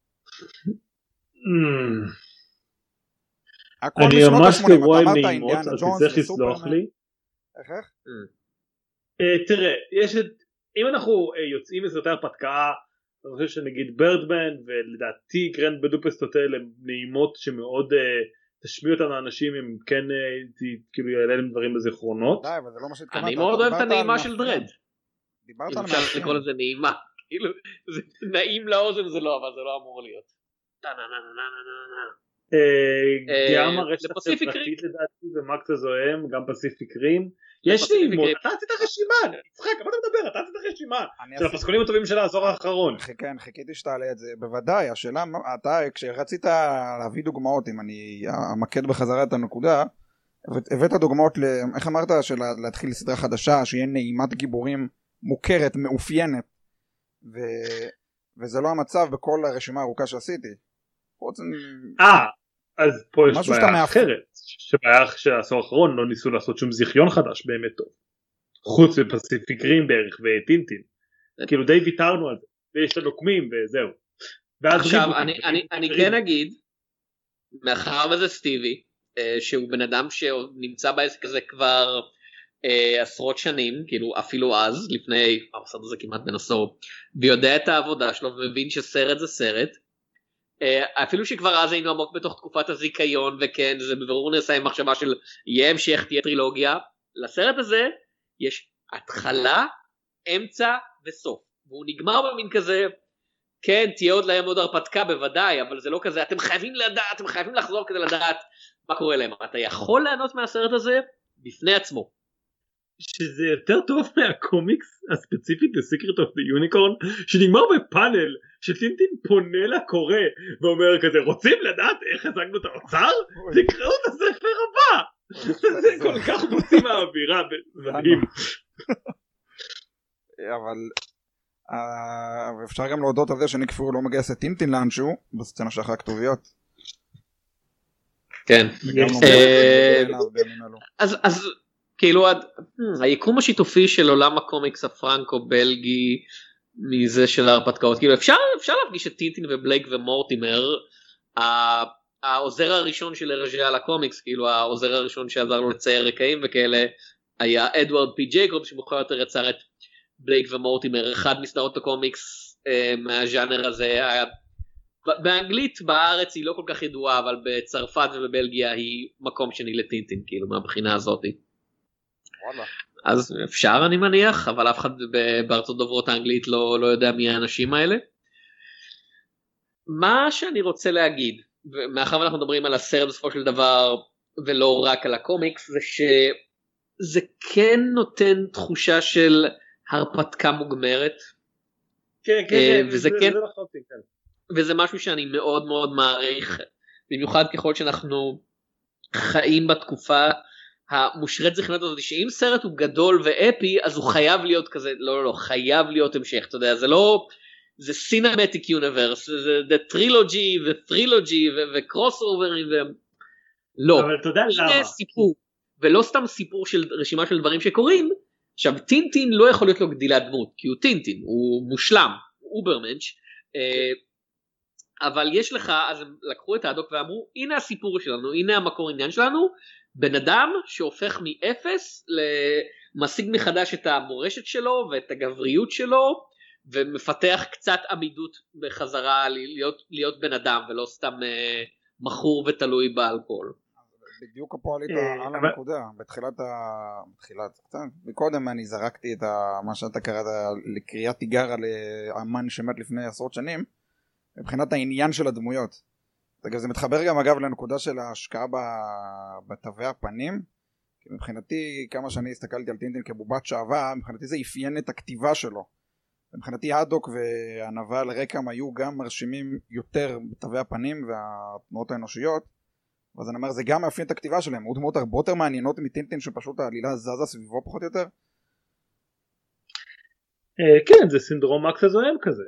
אני ממש כבואי נעימות, אז תצטרך לסלוח לי. איך איך? תראה, יש את, אם אנחנו יוצאים מסרטי הרפתקה, אני חושב שנגיד ברדמן ולדעתי גרנד בדופסט הוטל הם נעימות שמאוד תשמיע אותם לאנשים אם כן כאילו יעלה להם דברים בזיכרונות. די, אבל זה לא מה שהתכוונת. אני מאוד אוהב את הנעימה של דרד. דיברת על מאפיינים. אפשר לקרוא לזה נעימה. כאילו זה נעים לאוזן זה לא, אבל זה לא אמור להיות. גם הרשת החברתית לדעתי ומקס הזוהם, גם פסיפיק רים. יש לי אימות, אתה עשית רשימה, יצחק, מה אתה מדבר? אתה עשית רשימה של הפסקולים הטובים של העשור האחרון. כן, חיכיתי שתעלה את זה, בוודאי, השאלה, אתה כשרצית להביא דוגמאות, אם אני אמקד בחזרה את הנקודה, הבאת דוגמאות, איך אמרת, של להתחיל סדרה חדשה, שיהיה נעימת גיבורים מוכרת, מאופיינת, וזה לא המצב בכל הרשימה הארוכה שעשיתי. אה, אז פה יש בעיה אחרת, שבעיה של העשור האחרון לא ניסו לעשות שום זיכיון חדש באמת טוב, חוץ מפסיפיק רים בערך וטינטין, כאילו די ויתרנו על זה, ויש לנו קמים וזהו. עכשיו אני כן אגיד, מאחר וזה סטיבי, שהוא בן אדם שנמצא בעסק הזה כבר עשרות שנים, כאילו אפילו אז, לפני, המסד הזה כמעט בן עשור, ויודע את העבודה שלו ומבין שסרט זה סרט, אפילו שכבר אז היינו עמוק בתוך תקופת הזיכיון, וכן זה בברור נעשה עם מחשבה של יהיה המשך, תהיה טרילוגיה, לסרט הזה יש התחלה, אמצע וסוף, והוא נגמר במין כזה, כן תהיה עוד להם עוד הרפתקה בוודאי, אבל זה לא כזה, אתם חייבים לדעת, אתם חייבים לחזור כדי לדעת מה קורה להם, אתה יכול לענות מהסרט הזה בפני עצמו. שזה יותר טוב מהקומיקס הספציפית The Secret of the Unicorn, שנגמר בפאנל שטינטין פונה לקורא ואומר כזה, רוצים לדעת איך השגנו את האוצר? תקראו את הספר הבא. זה כל כך מוציא מהאווירה, מדהים. אבל אפשר גם להודות על זה שניק פיורי לא מגייס את טינטין לאנשהו בסצנה שאחרי הכתוביות. כן. אז כאילו היקום השיתופי של עולם הקומיקס הפרנקו-בלגי מזה של ההרפתקאות, כאילו אפשר אפשר להפגיש את טינטין ובלייק ומורטימר, העוזר הראשון של הרג'ה על הקומיקס, כאילו העוזר הראשון שעזר לו לצייר רקעים וכאלה, היה אדוארד פי ג'ייקוב, שמוכר יותר יצר את בלייק ומורטימר, אחד מסדרות הקומיקס מהז'אנר הזה, היה באנגלית בארץ היא לא כל כך ידועה, אבל בצרפת ובבלגיה היא מקום שני לטינטין, כאילו מהבחינה הזאת. אז אפשר אני מניח, אבל אף אחד בארצות דוברות האנגלית לא, לא יודע מי האנשים האלה. מה שאני רוצה להגיד, מאחר ואנחנו מדברים על הסרט בסופו של דבר, ולא רק על הקומיקס, זה שזה כן נותן תחושה של הרפתקה מוגמרת. כן, כן, וזה כן, וזה משהו שאני מאוד מאוד מעריך, במיוחד ככל שאנחנו חיים בתקופה המושרת זכרונית הזאת, שאם סרט הוא גדול ואפי, אז הוא חייב להיות כזה, לא, לא, לא, חייב להיות המשך, אתה יודע, זה לא, זה סינמטיק יוניברס, זה טרילוגי ופרילוגי וקרוס אוברים, לא. אבל אתה יודע למה? סיפור, ולא סתם סיפור של רשימה של דברים שקורים. עכשיו, טינטין לא יכול להיות לו גדילת דמות, כי הוא טינטין, הוא מושלם, הוא אוברמנץ', אבל יש לך, אז הם לקחו את האדוק ואמרו, הנה הסיפור שלנו, הנה המקור עניין שלנו, בן אדם שהופך מאפס למשיג מחדש את המורשת שלו ואת הגבריות שלו, ומפתח קצת עמידות בחזרה להיות, להיות בן אדם ולא סתם אה, מכור ותלוי באלכוהול. בדיוק הפועלית על הנקודה, בתחילת ה... בתחילת, קצת, מקודם אני זרקתי את ה... מה שאתה קראת לקריאת תיגר על אמן שמת לפני עשרות שנים, מבחינת העניין של הדמויות. זה מתחבר גם אגב לנקודה של ההשקעה בתווי הפנים, כי מבחינתי כמה שאני הסתכלתי על טינטין כבובת שעבה, מבחינתי זה אפיין את הכתיבה שלו. מבחינתי הדוק והנבל רקם היו גם מרשימים יותר בתווי הפנים והתנועות האנושיות, אז אני אומר זה גם מאפיין את הכתיבה שלהם, הוא דמות הרבה יותר מעניינות מטינטין שפשוט העלילה זזה סביבו פחות או יותר. כן, זה סינדרום מקס הזוהם כזה.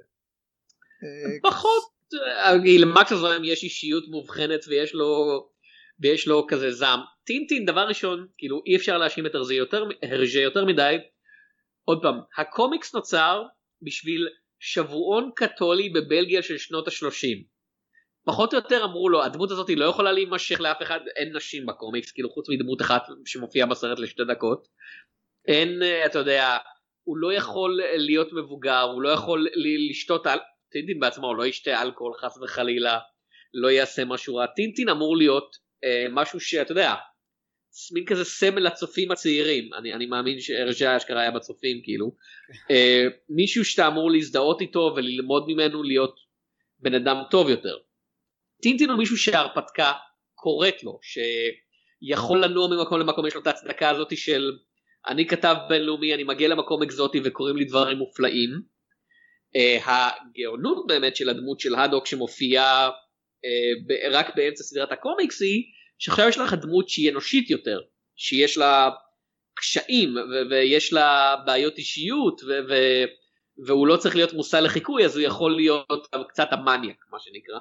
פחות, למקס הזוהם יש אישיות מובחנת ויש לו ויש לו כזה זעם. טינטין דבר ראשון, כאילו אי אפשר להאשים את הרזה יותר, הרזה יותר מדי. עוד פעם, הקומיקס נוצר בשביל שבועון קתולי בבלגיה של שנות השלושים. פחות או יותר אמרו לו, הדמות הזאת לא יכולה להימשך לאף אחד, אין נשים בקומיקס, כאילו חוץ מדמות אחת שמופיעה בסרט לשתי דקות. אין, אתה יודע, הוא לא יכול להיות מבוגר, הוא לא יכול לשתות, טינטין בעצמו, הוא לא ישתה אלכוהול חס וחלילה, לא יעשה משהו רע. טינטין אמור להיות אה, משהו שאתה יודע, מין כזה סמל לצופים הצעירים, אני, אני מאמין שהרג'ה אשכרה היה בצופים כאילו, אה, מישהו שאתה אמור להזדהות איתו וללמוד ממנו להיות בן אדם טוב יותר. טינטין הוא מישהו שההרפתקה קוראת לו, שיכול לנוע ממקום למקום, יש לו את ההצדקה הזאת של אני כתב בינלאומי, אני מגיע למקום אקזוטי וקוראים לי דברים מופלאים. Uh, הגאונות באמת של הדמות של הדוק שמופיעה uh, ב- רק באמצע סדרת הקומיקס היא שעכשיו יש לך דמות שהיא אנושית יותר, שיש לה קשיים ו- ויש לה בעיות אישיות ו- ו- והוא לא צריך להיות מושא לחיקוי, אז הוא יכול להיות קצת המניאק מה שנקרא.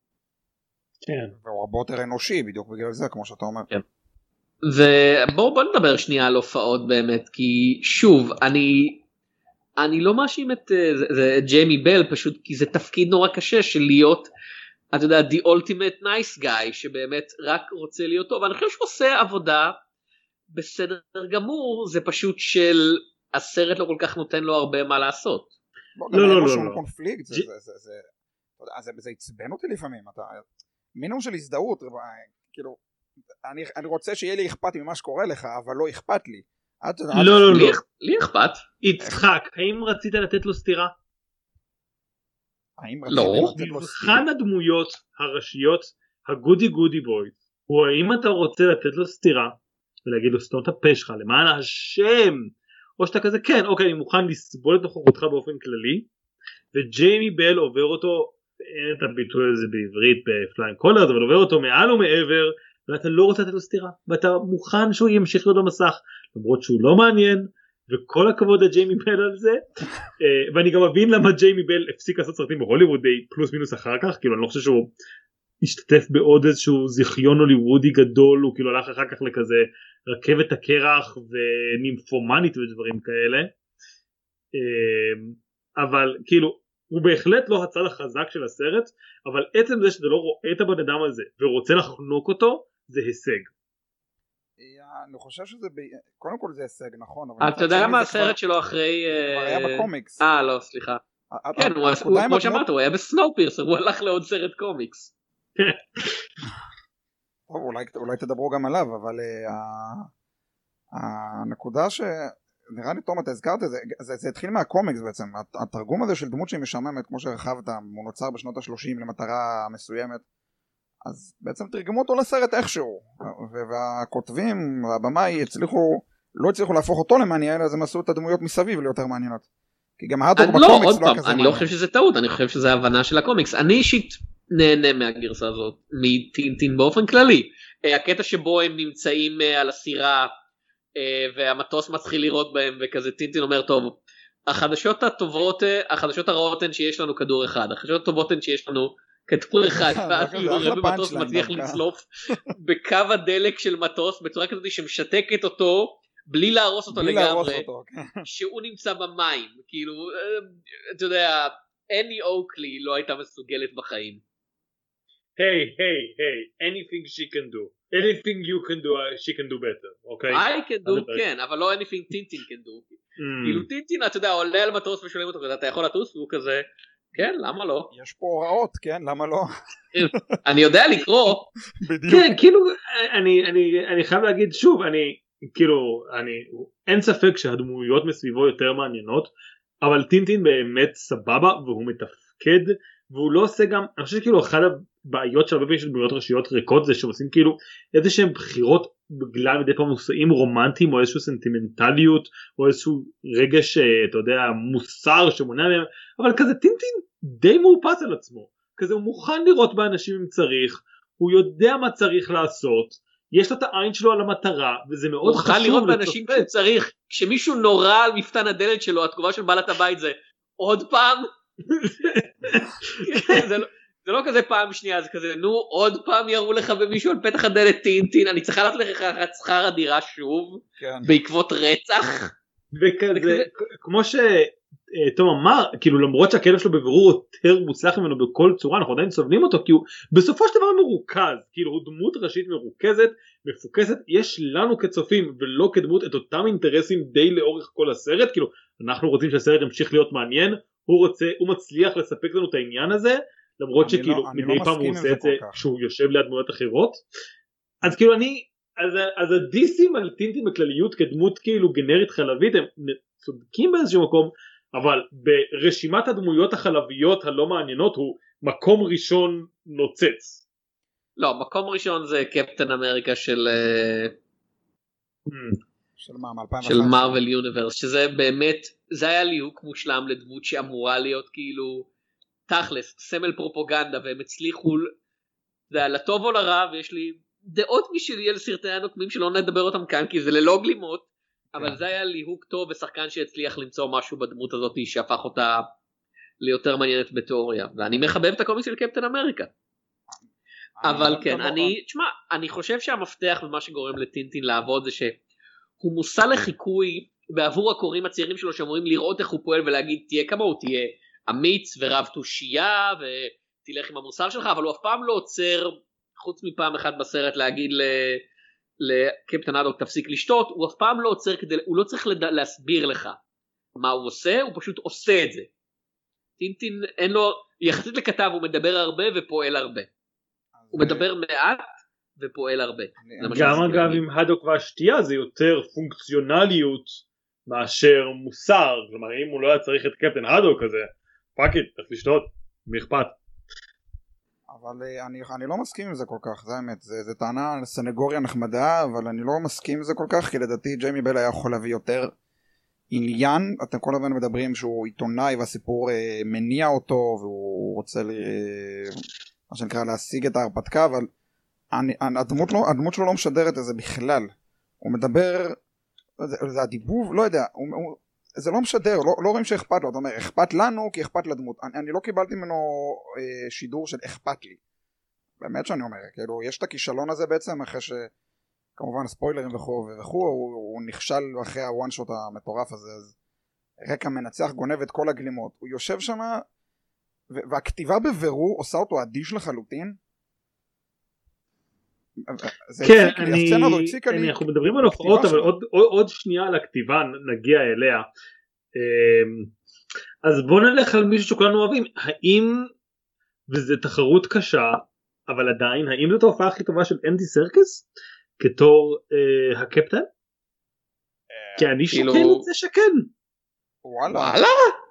כן. והוא הרבה יותר אנושי בדיוק בגלל זה כמו שאתה אומר. כן. ובואו בוא נדבר שנייה על הופעות באמת, כי שוב אני אני לא מאשים את זה, זה ג'יימי בל פשוט כי זה תפקיד נורא קשה של להיות, אתה יודע, the ultimate nice guy שבאמת רק רוצה להיות טוב, ואני חושב שהוא עושה עבודה בסדר גמור, זה פשוט של הסרט לא כל כך נותן לו הרבה מה לעשות. לא לא לא לא. קונפליקט, זה זה זה זה עצבן אותי לפעמים, אתה מינימום של הזדהות, כאילו אני אני רוצה שיהיה לי אכפת ממה שקורה לך, אבל לא אכפת לי. לא לא לא, לי אכפת. יצחק, האם רצית לתת לו סטירה? האם רצית לתת לו סטירה? מבחן הדמויות הראשיות הגודי גודי בוי הוא האם אתה רוצה לתת לו סטירה ולהגיד לו סתום את הפה שלך למען השם, או שאתה כזה כן אוקיי אני מוכן לסבול את נוכחותך באופן כללי, וג'יימי בל עובר אותו, אין את הביטוי הזה בעברית בפליינג קולרס, אבל עובר אותו מעל ומעבר, ואתה לא רוצה לתת לו סטירה, ואתה מוכן שהוא ימשיך להיות במסך למרות שהוא לא מעניין, וכל הכבוד לג'יימי בל על זה. ואני גם מבין למה ג'יימי בל הפסיק לעשות סרטים בהוליווד די פלוס מינוס אחר כך, כאילו אני לא חושב שהוא השתתף בעוד איזשהו זיכיון הוליוודי גדול, הוא כאילו הלך אחר כך לכזה רכבת הקרח ונימפומנית ודברים כאלה, אבל כאילו הוא בהחלט לא הצד החזק של הסרט, אבל עצם זה שאתה לא רואה את הבן אדם הזה ורוצה לחנוק אותו זה הישג. אני חושב שזה, קודם כל זה הישג, נכון. אתה יודע מה הסרט שלו אחרי... כבר היה בקומיקס. אה, לא, סליחה. כן, כמו שאמרת, הוא היה בסנואופירסר, הוא הלך לעוד סרט קומיקס. טוב, אולי תדברו גם עליו, אבל הנקודה ש... נראה לי תום, אתה הזכרת את זה, זה התחיל מהקומיקס בעצם, התרגום הזה של דמות שהיא משעממת, כמו שרחבת, הוא נוצר בשנות ה-שלושים למטרה מסוימת, אז בעצם תרגמו אותו לסרט איכשהו, והכותבים והבמאי הצליחו, לא הצליחו להפוך אותו למעניין, אז הם עשו את הדמויות מסביב ליותר מעניינות. כי גם הדוק בקומיקס לא כזה מעניין. אני לא חושב שזה טעות, אני חושב שזה הבנה של הקומיקס. אני אישית נהנה מהגרסה הזאת, מטינטין באופן כללי. הקטע שבו הם נמצאים על הסירה, והמטוס מתחיל לירות בהם, וכזה טינטין אומר, טוב, החדשות הטובות, החדשות הרעות הן שיש לנו כדור אחד, החדשות הטובות הן שיש לנו כדור אחד, ואז הוא יורה במטוס מצליח לצלוף בקו הדלק של מטוס, בצורה כזאת שמשתקת אותו, בלי להרוס אותו לגמרי, שהוא נמצא במים, כאילו, אתה יודע, אני אוקלי לא הייתה מסוגלת בחיים. היי, היי, היי, anything she can do, anything you can do, she can do better, אוקיי? I can do, כן, אבל לא anything טינטין can do. כאילו טינטין, אתה יודע, עולה על מטוס ושואלים אותו, אתה יכול לטוס, והוא כזה, כן, למה לא? יש פה הוראות, כן, למה לא? אני יודע לקרוא. בדיוק. כן, כאילו, אני חייב להגיד שוב, אני, כאילו, אין ספק שהדמויות מסביבו יותר מעניינות, אבל טינטין באמת סבבה, והוא מתפקד, והוא לא עושה גם, אני חושב שכאילו אחד הבעיות של הרבה פעמים של דמויות ראשיות ריקות זה שעושים כאילו איזה שהם בחירות בגלל מדי פעם מושאים רומנטיים או איזשהו סנטימנטליות או איזשהו רגש, אתה יודע, מוסר שמונע מהם, אבל כזה טינטין די מאופס על עצמו, כזה הוא מוכן לראות באנשים אם צריך, הוא יודע מה צריך לעשות, יש לו את העין שלו על המטרה, וזה מאוד חשוב. הוא מוכן לראות באנשים כשצריך, כשמישהו נורא על מפתן הדלת שלו, התגובה של בעלת הבית זה עוד פעם? זה לא... זה לא כזה פעם שנייה, זה כזה, נו, עוד פעם יראו לך במישהו על פתח הדלת טינטין, אני צריכה לתת לך שכר הדירה שוב, כן. בעקבות רצח. וכזה, כמו שתום אמר, כאילו למרות שהכלב שלו בבירור יותר מוצלח ממנו בכל צורה, אנחנו עדיין סובלים אותו, כי הוא בסופו של דבר מרוכז, כאילו הוא דמות ראשית מרוכזת, מפוקסת, יש לנו כצופים ולא כדמות את אותם אינטרסים די לאורך כל הסרט, כאילו אנחנו רוצים שהסרט ימשיך להיות מעניין, הוא רוצה, הוא מצליח לספק לנו את העניין הזה, למרות שכאילו לא, מדי לא פעם הוא עושה את זה כשהוא יושב ליד דמויות אחרות, אז כאילו אני, אז, אז הדיסים על טינטין בכלליות כדמות כאילו גנרית חלבית הם צודקים באיזשהו מקום, אבל ברשימת הדמויות החלביות הלא מעניינות הוא מקום ראשון נוצץ. לא, מקום ראשון זה קפטן אמריקה של של מה, מ-אלפיים ואחת עשרה של מרוול יוניברס, שזה באמת, זה היה ליהוק מושלם לדמות שאמורה להיות כאילו תכלס, סמל פרופוגנדה, והם הצליחו, זה היה לטוב או לרע, ויש לי דעות משלי על סרטי הנוקמים שלא נדבר אותם כאן, כי זה ללא גלימות, אבל זה היה ליהוק טוב, ושחקן שהצליח למצוא משהו בדמות הזאת, שהפך אותה ליותר מעניינת בתיאוריה, ואני מחבב את הקומיקס של קפטן אמריקה. אבל כן, אני, תשמע, אני חושב שהמפתח ומה שגורם לטינטין לעבוד, זה שהוא מושא לחיקוי, בעבור הקוראים הצעירים שלו, שאמורים לראות איך הוא פועל, ולהגיד, תהיה כמה הוא תהיה, אמיץ ורב תושייה ותלך עם המוסר שלך, אבל הוא אף פעם לא עוצר, חוץ מפעם אחת בסרט להגיד לקפטן אדוק תפסיק לשתות, הוא אף פעם לא עוצר, כדי, הוא לא צריך לד... להסביר לך מה הוא עושה, הוא פשוט עושה את זה. טינטין אין לו, יחסית לכתב הוא מדבר הרבה ופועל הרבה. הוא מדבר מעט ופועל הרבה. גם אגב עם הדוק והשתייה זה יותר פונקציונליות מאשר מוסר, כלומר אם הוא לא היה צריך את קפטן הדוק הזה, פאק איט, צריך לשתות, מי אכפת? אבל אני, אני לא מסכים עם זה כל כך, זה האמת, זה, זה טענה סנגוריה נחמדה, אבל אני לא מסכים עם זה כל כך, כי לדעתי ג'יימי בל היה יכול להביא יותר עניין, אתם כל הזמן מדברים שהוא עיתונאי והסיפור אה, מניע אותו, והוא רוצה אה, מה שנקרא להשיג את ההרפתקה, אבל אני, הדמות, לא, הדמות שלו לא משדרת את זה בכלל, הוא מדבר, זה, זה הדיבוב, לא יודע, הוא, הוא זה לא משדר, לא, לא רואים שאכפת לו, אתה אומר, אכפת לנו כי אכפת לדמות, אני, אני לא קיבלתי ממנו אה, שידור של אכפת לי, באמת שאני אומר, כאילו, יש את הכישלון הזה בעצם, אחרי שכמובן ספוילרים וכו' וכו', הוא, הוא נכשל אחרי הוואן שוט המטורף הזה, אז רקע מנצח גונב את כל הגלימות, הוא יושב שם, והכתיבה בבירור עושה אותו אדיש לחלוטין, כן, אני, אני, אנחנו מדברים על הופעות, אבל עוד, עוד שנייה על הכתיבה נגיע אליה. אז בוא נלך על מישהו שכולנו אוהבים, האם, וזה תחרות קשה, אבל עדיין, האם זאת ההופעה הכי טובה של אנדי סרקיס כתור אה, הקפטן? כי אני שוקל את זה שכן. וואלה. וואלה?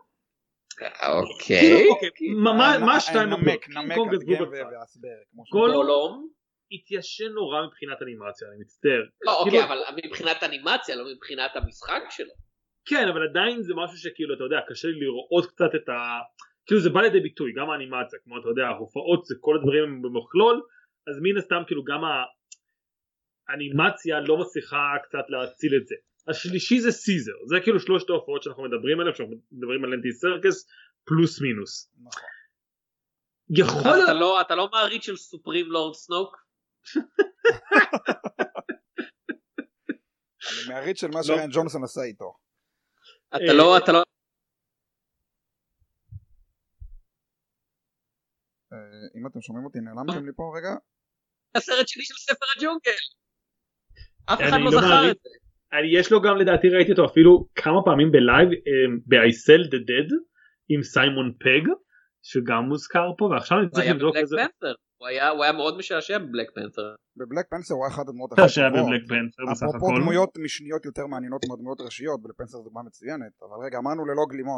אוקיי. מה השתיים? נמק, נמק, אתגר והסבר. גולום. התיישן נורא מבחינת אנימציה, אני מצטער. לא, אוקיי, אבל מבחינת אנימציה, לא מבחינת המשחק שלו. כן, אבל עדיין זה משהו שכאילו, אתה יודע, קשה לי לראות קצת את ה... כאילו זה בא לידי ביטוי, גם האנימציה, כמו אתה יודע, ההופעות זה כל הדברים במכלול, אז מן הסתם כאילו גם האנימציה לא מצליחה קצת להציל את זה. השלישי זה סיזר, זה כאילו שלושת ההופעות שאנחנו מדברים עליהם, שאנחנו מדברים על אנדי סרקס, פלוס מינוס. נכון. יכול... אתה לא, אתה לא מעריץ של סופרים לורד סנוק? אני מעריץ של מה שריין ג'ונסון עשה איתו. אתה לא, אתה לא... אם אתם שומעים אותי, נעלמתם לי פה רגע? הסרט שלי של ספר הג'ונגל. אף אחד לא זכר את זה. יש לו גם, לדעתי ראיתי אותו אפילו כמה פעמים בלייב, ב-I Sell the Dead, עם סיימון פג, שגם מוזכר פה, ועכשיו אני צריך לבדוק את זה. הוא היה, הוא היה מאוד משעשע בבלק פנתר. בבלק פנתר הוא היה אחד הדמויות הכי טובות. אפרופו דמויות משניות יותר מעניינות מהדמויות ראשיות, בבלק פנתר זו דוגמה מצוינת, אבל רגע, אמרנו ללא גלימות.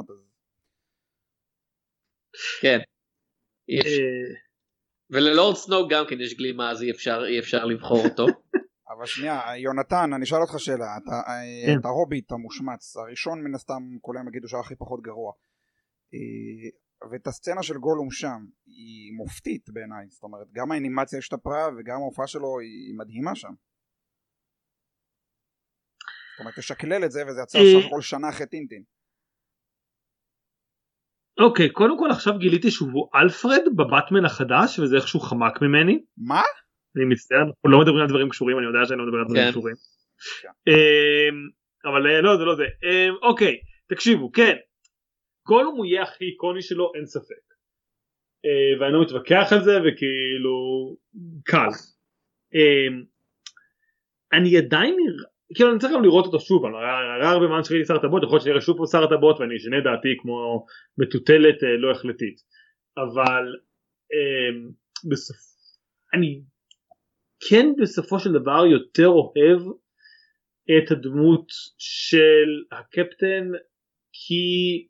כן. וללורד סנוק גם כן יש גלימה, אז אי אפשר לבחור אותו. אבל שנייה, יונתן, אני אשאל אותך שאלה, אתה, כן. אתה הוביט המושמץ, הראשון מן הסתם כולם יגידו שהיה הכי פחות גרוע, ואת הסצנה של גולום שם היא מופתית בעיניי, זאת אומרת גם האנימציה השתפרה וגם ההופעה שלו היא מדהימה שם. זאת אומרת תשקלל את זה וזה יצא סך הכל שנה אחרי טינטין. אוקיי, קודם כל עכשיו גיליתי שהוא אלפרד בבטמן החדש וזה איכשהו חמק ממני. מה? אני מצטער, אנחנו לא מדברים על דברים קשורים, אני יודע שאני לא מדבר על דברים קשורים. אבל לא, זה לא זה. אוקיי, תקשיבו, כן. גולום הוא יהיה הכי איקוני שלו, אין ספק. ואני לא מתווכח על זה, וכאילו, קל. אני עדיין נראה, כאילו אני צריך גם לראות אותו שוב, אני ראה הרבה מעט שראיתי שר הטבעות, יכול להיות שאני אראה שוב פה שר הטבעות, ואני אשנה דעתי כמו מטוטלת לא החלטית. אבל, בסוף, אני כן בסופו של דבר יותר אוהב את הדמות של הקפטן, כי...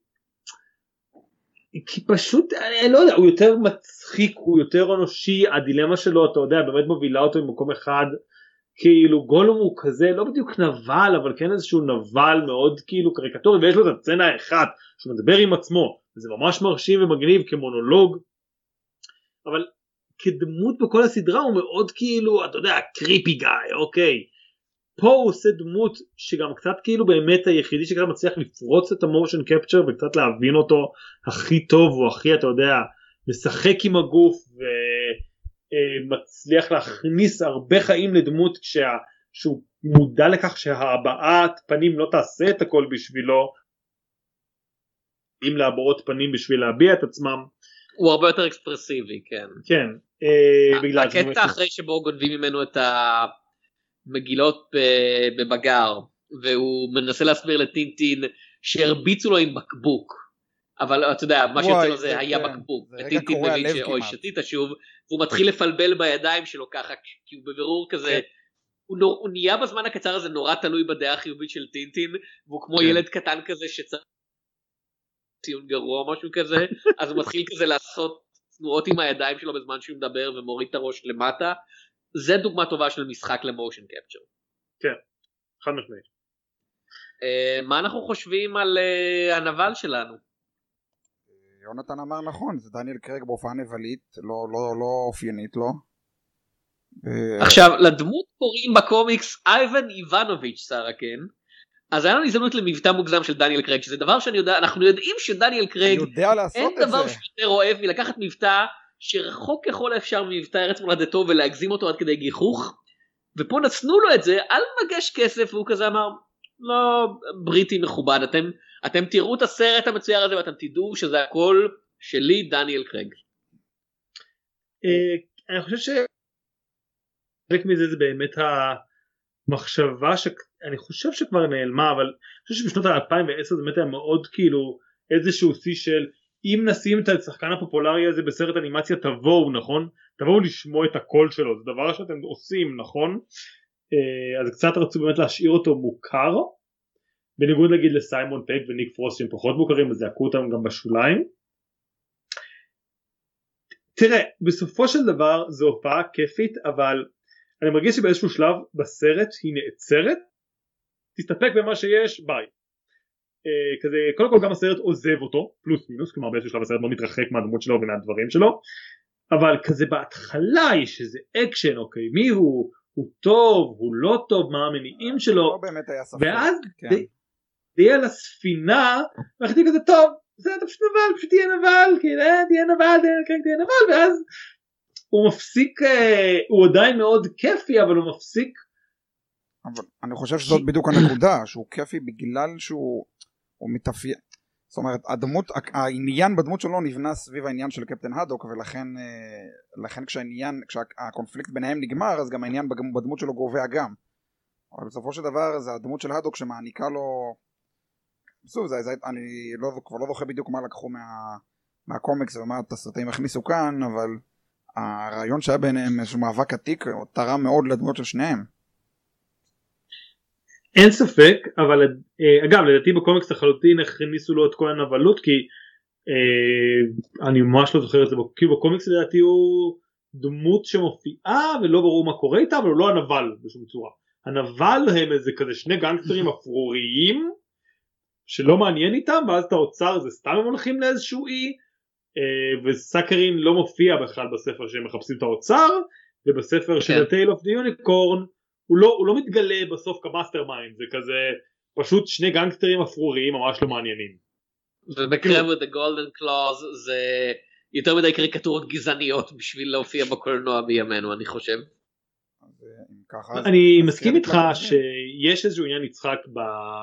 כי פשוט, אני לא יודע, הוא יותר מצחיק, הוא יותר אנושי, הדילמה שלו, אתה יודע, באמת מובילה אותו במקום אחד, כאילו גולום הוא כזה, לא בדיוק נבל, אבל כן איזשהו נבל מאוד כאילו קריקטורי, ויש לו את הצצנה האחת, שהוא מדבר עם עצמו, וזה ממש מרשים ומגניב כמונולוג, אבל כדמות בכל הסדרה הוא מאוד כאילו, אתה יודע, קריפי גאי, אוקיי, פה הוא עושה דמות שגם קצת כאילו באמת היחידי שקצת מצליח לפרוץ את המושן קפצ'ר וקצת להבין אותו הכי טוב או הכי אתה יודע משחק עם הגוף ומצליח להכניס הרבה חיים לדמות כשה, שהוא מודע לכך שההבעת פנים לא תעשה את הכל בשבילו, אם להבעות פנים בשביל להביע את עצמם. הוא הרבה יותר אקספרסיבי, כן. כן. הקטע אחרי שבו גונבים ממנו את ה... מגילות בבגר, והוא מנסה להסביר לטינטין שהרביצו לו עם בקבוק, אבל אתה יודע, מה שיוצא לו זה היה בקבוק, וטינטין מבין שאוי שתית שוב, והוא מתחיל לפלבל בידיים שלו ככה, כי הוא בבירור כזה, הוא נהיה בזמן הקצר הזה נורא תלוי בדעה החיובית של טינטין, והוא כמו ילד קטן כזה שצריך ציון גרוע או משהו כזה, אז הוא מתחיל כזה לעשות תנועות עם הידיים שלו בזמן שהוא מדבר ומוריד את הראש למטה. זה דוגמה טובה של משחק למושן קפצ'ר. כן, חד משמעית. מה אנחנו חושבים על הנבל שלנו? יונתן אמר נכון, זה דניאל קרייג בהופעה נבלית, לא אופיינית לו. עכשיו, לדמות קוראים בקומיקס אייבן איבנוביץ' שרה, כן? אז היה לנו הזדמנות למבטא מוגזם של דניאל קרייג, שזה דבר שאני יודע, אנחנו יודעים שדניאל קרייג, אין דבר שיותר אוהב מלקחת מבטא, שרחוק ככל האפשר ממבטא ארץ מולדתו ולהגזים אותו עד כדי גיחוך, ופה נתנו לו את זה על מגש כסף, והוא כזה אמר, לא, בריטי מכובד, אתם, אתם תראו את הסרט המצויר הזה ואתם תדעו שזה הכל שלי, דניאל קרייג. אני חושב שחלק מזה זה באמת המחשבה שאני חושב שכבר נעלמה, אבל אני חושב שבשנות ה-אלפיים ועשר זה באמת היה מאוד כאילו איזשהו שיא של אם נשים את השחקן הפופולרי הזה בסרט אנימציה תבואו, נכון? תבואו לשמוע את הקול שלו, זה דבר שאתם עושים, נכון? אז קצת רצו באמת להשאיר אותו מוכר, בניגוד להגיד לסיימון פייק וניק פרוסט שהם פחות מוכרים, אז יעקו אותם גם בשוליים. תראה, בסופו של דבר זו הופעה כיפית, אבל אני מרגיש שבאיזשהו שלב בסרט היא נעצרת, תסתפק במה שיש, ביי. כזה, קודם כל גם הסרט עוזב אותו, פלוס מינוס, כלומר באיזשהו שלב הסרט לא מתרחק מהדמות שלו ומהדברים שלו, אבל כזה בהתחלה יש איזה אקשן, אוקיי, מי הוא, הוא טוב, הוא לא טוב, מה המניעים שלו, לא באמת היה ספק, ואז כן. תהיה על הספינה, והחליטי כזה טוב, זה אתה פשוט נבל, פשוט תהיה נבל, כאילו, תהיה נבל, תהיה נבל, ואז הוא מפסיק, הוא עדיין מאוד כיפי, אבל הוא מפסיק. אבל אני חושב שזאת בדיוק הנקודה, שהוא כיפי בגלל שהוא הוא מתאפיין, זאת אומרת הדמות, העניין בדמות שלו נבנה סביב העניין של קפטן הדוק, ולכן לכן כשהעניין, כשהקונפליקט ביניהם נגמר, אז גם העניין בדמות שלו גובע גם, אבל בסופו של דבר זה הדמות של הדוק שמעניקה לו, בסוף זה, זה אני לא, כבר לא זוכר בדיוק מה לקחו מה, מהקומיקס ומה התסריטאים הכניסו כאן, אבל הרעיון שהיה ביניהם איזשהו מאבק עתיק תרם מאוד לדמות של שניהם. אין ספק, אבל אגב לדעתי בקומיקס לחלוטין הכניסו לו את כל הנבלות, כי אה, אני ממש לא זוכר את זה, כי בקומיקס לדעתי הוא דמות שמופיעה ולא ברור מה קורה איתה, אבל הוא לא הנבל בשום צורה. הנבל הם איזה כזה שני גנגסטרים אפרוריים שלא מעניין איתם, ואז את האוצר זה סתם הם הולכים לאיזשהו אי, וסאקרין לא מופיע בכלל בספר שהם מחפשים את האוצר, ובספר של The Tale of the Unicorn הוא לא, הוא לא מתגלה בסוף כמאסטר מיינד, זה כזה פשוט שני גנגסטרים אפרוריים ממש לא מעניינים. ובקרב with the Golden Claws זה יותר מדי קריקטורות גזעניות בשביל להופיע בקולנוע בימינו, אני חושב. אני מסכים איתך שיש איזשהו עניין יצחק ב...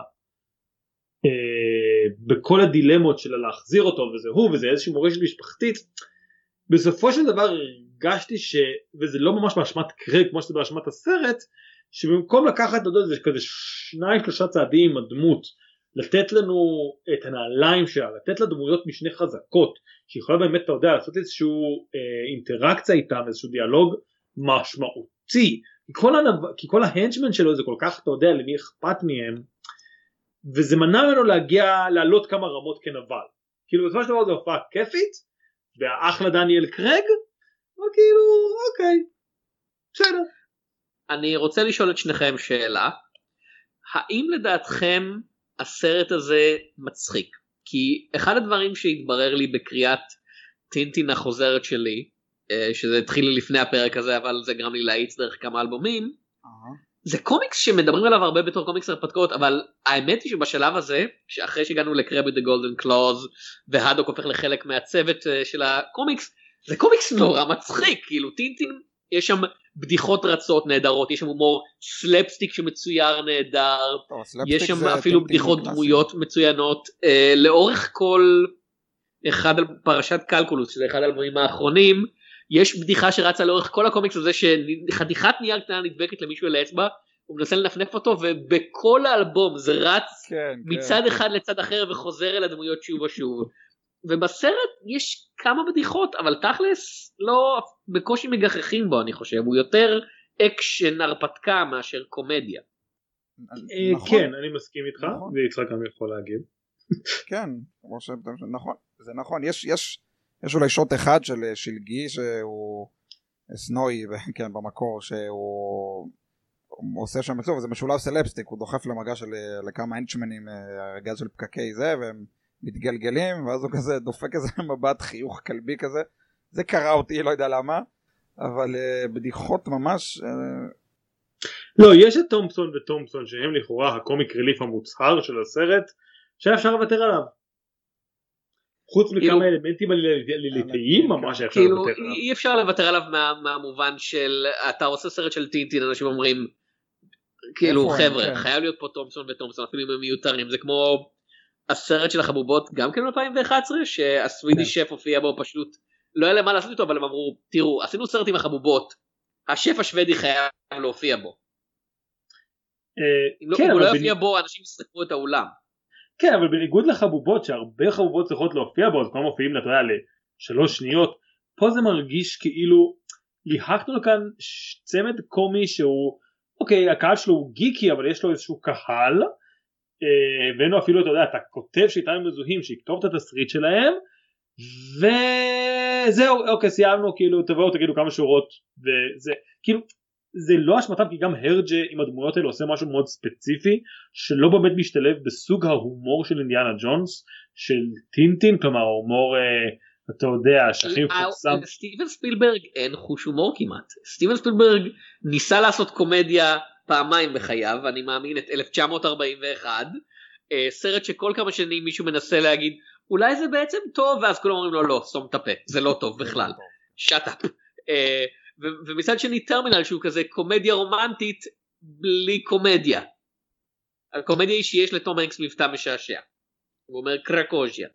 בכל הדילמות של להחזיר אותו וזה הוא וזה איזושהי מורשת משפחתית. בסופו של דבר הרגשתי ש... וזה לא ממש באשמת קרייג כמו שזה באשמת הסרט, שבמקום לקחת זה כזה שניים שלושה צעדים עם הדמות, לתת לנו את הנעליים שלה, לתת לה דמויות משנה חזקות שיכולה באמת אתה יודע לעשות איזשהו אה, אינטראקציה איתם, איזשהו דיאלוג משמעותי, כי כל, הנב... כי כל ההנצ'מן שלו זה כל כך אתה יודע למי אכפת מהם, וזה מנע ממנו להגיע לעלות כמה רמות כנבל. כאילו בסופו של דבר זה הופעה כיפית והאחלה דניאל קרייג, אבל כאילו אוקיי בסדר. אני רוצה לשאול את שניכם שאלה, האם לדעתכם הסרט הזה מצחיק? כי אחד הדברים שהתברר לי בקריאת טינטין החוזרת שלי, שזה התחיל לפני הפרק הזה אבל זה גרם לי להאיץ דרך כמה אלבומים, זה קומיקס שמדברים עליו הרבה בתור קומיקס הרפתקאות, אבל האמת היא שבשלב הזה, שאחרי שהגענו לקרב את The Golden Claws, והדוק הופך לחלק מהצוות של הקומיקס, זה קומיקס נורא מצחיק, כאילו טינטין, יש שם בדיחות רצות נהדרות, יש שם הומור סלפסטיק שמצויר נהדר, יש שם אפילו בדיחות דמויות מצוינות, לאורך כל אחד על פרשת קלקולוס, שזה אחד הדברים האחרונים, יש בדיחה שרצה לאורך כל הקומיקס הזה שחתיכת נייר קטנה נדבקת למישהו אל האצבע, הוא מנסה לנפנף אותו ובכל האלבום זה רץ כן, מצד כן. אחד לצד אחר וחוזר אל הדמויות שוב ושוב. ובסרט יש כמה בדיחות אבל תכלס לא בקושי מגחכים בו, אני חושב הוא יותר אקשן הרפתקה מאשר קומדיה. כן אני מסכים איתך ויצחק גם יכול להגיד. כן נכון זה נכון יש יש יש אולי שוט אחד של שלגי שהוא סנוי כן במקור שהוא עושה שם מצוב וזה משולב סלפסטיק, הוא דוחף למגע של לכמה אנצ'מנים רגע של פקקי זה והם מתגלגלים ואז הוא כזה דופק איזה מבט חיוך כלבי כזה, זה קרה אותי לא יודע למה אבל בדיחות ממש לא יש את תומפסון וטומפסון שהם לכאורה הקומיק ריליף המוצהר של הסרט שהיה אפשר לוותר עליו חוץ מכמה אלמנטים עלילתיים ממש אפשר לוותר עליו. אי אפשר לוותר עליו מהמובן של אתה עושה סרט של טינטין, אנשים אומרים כאילו חבר'ה חייב להיות פה תומפסון וטומפסון אפילו אם הם מיותרים, זה כמו הסרט של החבובות גם כן אלפיים ואחת עשרה שהסווידי שף הופיע בו, פשוט לא היה למה לעשות איתו אבל הם אמרו תראו עשינו סרט עם החבובות, השף השוודי חייב להופיע בו, אם הוא לא יופיע בו אנשים יסתכלו את האולם. כן, אבל בניגוד לחבובות, שהרבה חבובות צריכות להופיע בו, אז כבר מופיעים לתראה לשלוש שניות, פה זה מרגיש כאילו, ליהקנו לכאן צמד קומי שהוא, אוקיי, הקהל שלו הוא גיקי, אבל יש לו איזשהו קהל, ואין לו אפילו, אתה יודע, אתה כותב שאיתנו מזוהים, שיכתוב את התסריט שלהם, וזהו, אוקיי, סיימנו, כאילו, תבואו, תגידו כמה שורות, וזה, כאילו, זה לא אשמתם כי גם הרג'ה עם הדמויות האלה עושה משהו מאוד ספציפי שלא באמת משתלב בסוג ההומור של אינדיאנה ג'ונס של טינטין, כלומר ההומור אתה יודע שהכי מפורסם. סטיבן ספילברג אין חוש הומור כמעט, סטיבן ספילברג ניסה לעשות קומדיה פעמיים בחייו, אני מאמין את אלף תשע מאות ארבעים ואחת, סרט שכל כמה שנים מישהו מנסה להגיד אולי זה בעצם טוב ואז כולם אומרים לו לא סום את הפה זה לא טוב בכלל shut up. ו- ומצד שני טרמינל שהוא כזה קומדיה רומנטית בלי קומדיה, הקומדיה היא שיש לתום הנקס מבטא משעשע, הוא אומר קרקוז'יה.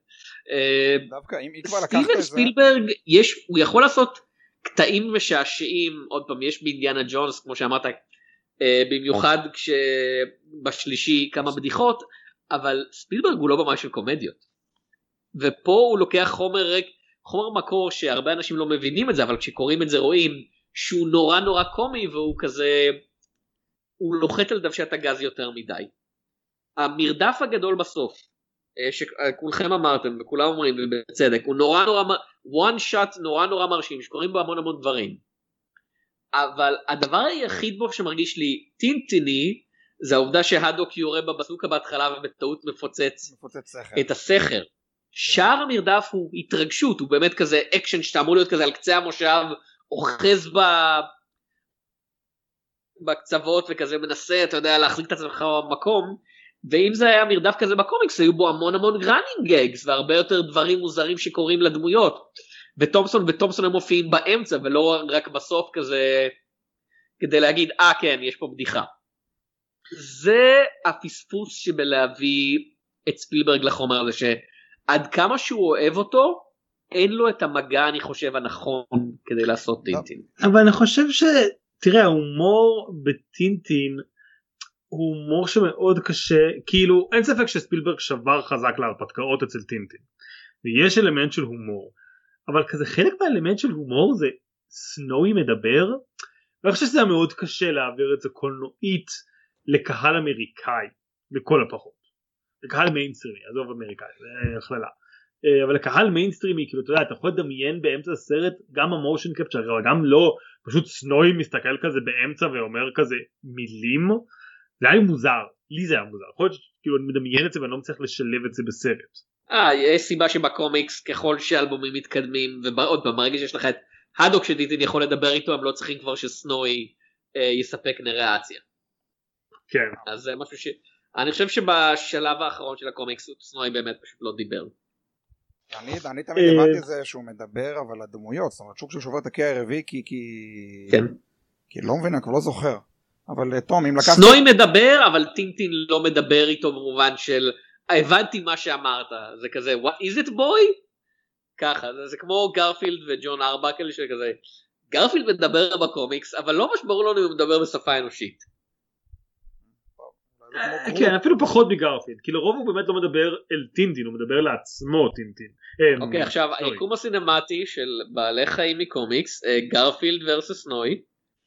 סטיבן ספילברג יש, הוא יכול לעשות קטעים משעשעים, עוד פעם יש באינדיאנה ג'ונס כמו שאמרת במיוחד כשבשלישי כמה בדיחות, אבל ספילברג הוא לא במה של קומדיות, ופה הוא לוקח חומר ריק, חומר מקור שהרבה אנשים לא מבינים את זה, אבל כשקוראים את זה רואים שהוא נורא נורא קומי והוא כזה, הוא לוחת על דוושת הגז יותר מדי. המרדף הגדול בסוף שכולכם אמרתם וכולם אומרים ובצדק, הוא נורא נורא, one shot נורא נורא מרשים, שקוראים בו המון המון דברים, אבל הדבר היחיד בו שמרגיש לי טינטיני, זה העובדה שהדוק יורה בבזוקה בהתחלה ובטעות מפוצץ, מפוצץ את הסכר. שער המרדף הוא התרגשות, הוא באמת כזה אקשן שאתה אמור להיות כזה על קצה המושב, אוחז ב... בקצוות וכזה מנסה, אתה יודע, להחזיק את עצמך במקום, ואם זה היה מרדף כזה בקומיקס, היו בו המון המון גרנינג גגס, והרבה יותר דברים מוזרים שקורים לדמויות, וטומפסון וטומפסון הם מופיעים באמצע, ולא רק בסוף כזה, כדי להגיד, אה כן, יש פה בדיחה. זה הפספוס שבלהביא את ספילברג לחומר הזה, שעד כמה שהוא אוהב אותו, אין לו את המגע, אני חושב, הנכון כדי לעשות טינטין. אבל אני חושב ש... תראה, ההומור בטינטין הוא הומור שמאוד קשה, כאילו אין ספק שספילברג שבר חזק להרפתקאות אצל טינטין, ויש אלמנט של הומור, אבל כזה חלק מהאלמנט של הומור זה סנואי מדבר, ואני חושב שזה מאוד קשה להעביר את זה קולנועית לקהל אמריקאי, לכל הפחות, לקהל מיינסטרימי, עזוב אמריקאי, זה הכללה, אבל לקהל מיינסטרימי, כאילו אתה יודע, אתה יכול לדמיין באמצע הסרט גם המושן קפצ'ר, אבל גם לא, פשוט סנואי מסתכל כזה באמצע ואומר כזה מילים, זה היה מוזר, לי זה היה מוזר, יכול להיות שכאילו אני מדמיין את זה ואני לא מצליח לשלב את זה בסרט. אה, יש סיבה שבקומיקס ככל שאלבומים מתקדמים, ועוד פעם, ברגע שיש לך את הדוק שדיטין יכול לדבר איתו, הם לא צריכים כבר שסנואי אה, יספק נראציה. כן. אז זה משהו ש... אני חושב שבשלב האחרון של הקומיקס, סנואי באמת פשוט לא דיבר. אני, אני תמיד הבנתי זה שהוא מדבר, אבל הדמויות, זאת אומרת, שוק שהוא שובר את הקיא הרביעי, כי, כי... כן. כי לא מבין, אני כבר לא זוכר. אבל תום, אם לקחת... סנואי מדבר, אבל טינטין לא מדבר איתו במובן של, הבנתי מה שאמרת, זה כזה, what is it boy? ככה, זה, זה כמו גרפילד וג'ון ארבקל, שכזה, גרפילד מדבר בקומיקס, אבל לא ממש ברור לנו אם הוא מדבר בשפה אנושית. כן, אפילו פחות מגרפילד, כי לרוב הוא באמת לא מדבר אל טינטין, הוא מדבר לעצמו טינטין. אוקיי, עכשיו, היקום הסינמטי של בעלי חיים מקומיקס, גרפילד ורסס סנואי,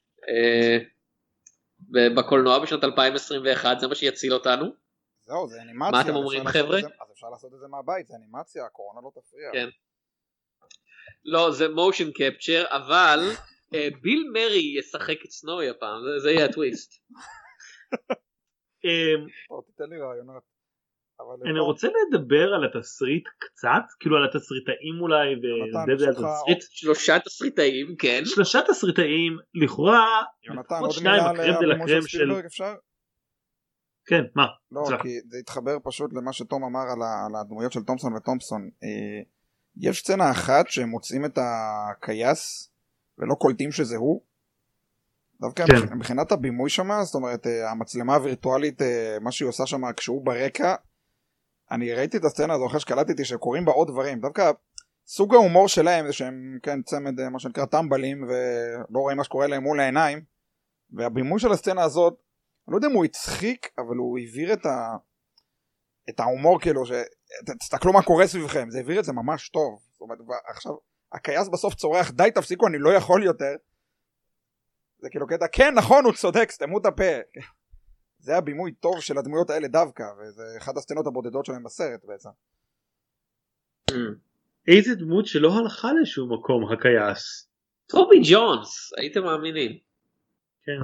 בקולנוע בשנת אלפיים עשרים ואחת, זה מה שיציל אותנו. זהו, זה אנימציה. מה אתם אומרים חבר'ה? אז אפשר לעשות את זה מהבית, זה אנימציה, הקורונה לא תפריע. כן. לא, זה מושן קפצ'ר, אבל ביל מרי ישחק את סנואי הפעם, זה יהיה הטוויסט. תתן לי רעיונות. אני רוצה לדבר על התסריט קצת, כאילו על התסריטאים אולי, ודבר על תסריט, שלושה תסריטאים, כן. שלושה תסריטאים, לכאורה, יונתן, עוד מילה על הבימוי של ספילברג אפשר? כן, מה? לא, כי זה התחבר פשוט למה שתום אמר על הדמויות של תומפסון וטומפסון. יש סצנה אחת שהם מוצאים את הקייס, ולא קולטים שזה הוא. דווקא כן. מבחינת הבימוי שם, זאת אומרת, המצלמה הווירטואלית, מה שהיא עושה שם כשהוא ברקע, אני ראיתי את הסצנה הזו אחרי שקלטתי שקוראים בה עוד דברים, דווקא סוג ההומור שלהם זה שהם כן צמד מה שנקרא טמבלים ולא רואים מה שקורה להם מול העיניים, והבימוי של הסצנה הזאת, אני לא יודע אם הוא הצחיק, אבל הוא העביר את, ה... את ההומור כאילו, ש... תסתכלו מה קורה סביבכם, זה העביר את זה ממש טוב, זאת אומרת, עכשיו הקייס בסוף צורח, די תפסיקו, אני לא יכול יותר, זה כאילו קטע, כן נכון הוא צודק, סתמו את הפה, זה הבימוי טוב של הדמויות האלה דווקא, וזה אחד הסצנות הבודדות שלהם בסרט בעצם. איזה דמות שלא הלכה לשום מקום הקייס? טובי ג'ונס, הייתם מאמינים. כן.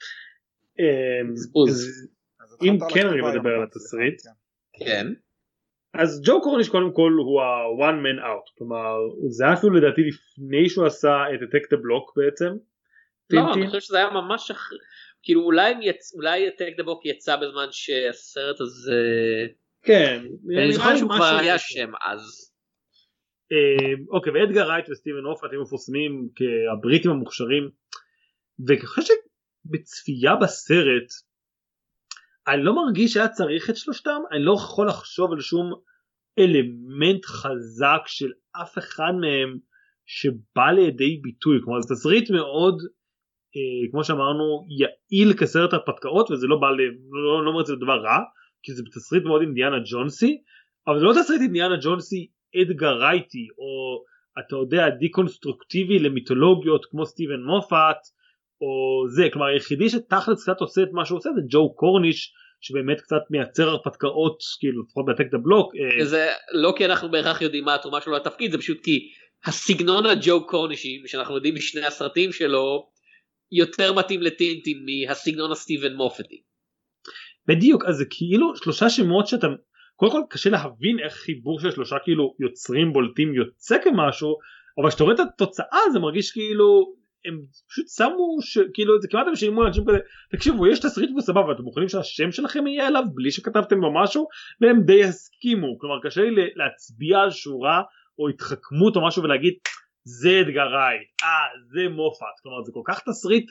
אם כן אני מדבר על התסריט. כן. אז ג'ו קורניש קודם כל הוא ה-one man out, כלומר זה היה אפילו לדעתי לפני שהוא עשה את Attack the Block בעצם. לא, אני חושב שזה היה ממש אחרי, כאילו אולי Attack the Block יצא בזמן שהסרט הזה, כן, אני זוכר שהוא כבר היה שם אז. אוקיי, ואדגר רייט וסטיבן הופמן הם מפורסמים כהבריטים המוכשרים, וככה שבצפייה בסרט אני לא מרגיש שהיה צריך את שלושתם, אני לא יכול לחשוב על שום אלמנט חזק של אף אחד מהם שבא לידי ביטוי, כלומר זה תסריט מאוד, אה, כמו שאמרנו, יעיל כסרט הרפתקאות, וזה לא בא, ל... לא, לא אומר את זה דבר רע, כי זה תסריט מאוד אינדיאנה ג'ונסי, אבל זה לא תסריט אינדיאנה ג'ונסי אדגר רייטי, או אתה יודע, דיקונסטרוקטיבי למיתולוגיות כמו סטיבן מופת, או זה, כלומר היחידי שתכלס קצת עושה את מה שהוא עושה, זה ג'ו קורניש, שבאמת קצת מייצר הרפתקאות, כאילו לפחות ב-Attack the Block. זה לא כי אנחנו בהכרח יודעים מה התרומה שלו לתפקיד, זה פשוט כי הסגנון הג'ו קורנישי, שאנחנו יודעים בשני הסרטים שלו, יותר מתאים לטינטין מהסגנון הסטיבן מופתי. בדיוק, אז זה כאילו שלושה שמות שאתה, קודם כל קשה להבין איך חיבור של שלושה כאילו יוצרים בולטים יוצא כמשהו, אבל כשאתה רואה את התוצאה זה מרגיש כאילו, הם פשוט שמו, ש... כאילו זה כמעט הם שילמו לאנשים כזה, תקשיבו יש תסריט וסבבה, אתם מוכנים שהשם שלכם יהיה עליו בלי שכתבתם בו משהו, והם די הסכימו, כלומר קשה לי להצביע על שורה, או התחכמות או משהו ולהגיד, זה אדגר רייט, אה זה מופת, כלומר זה כל כך תסריט,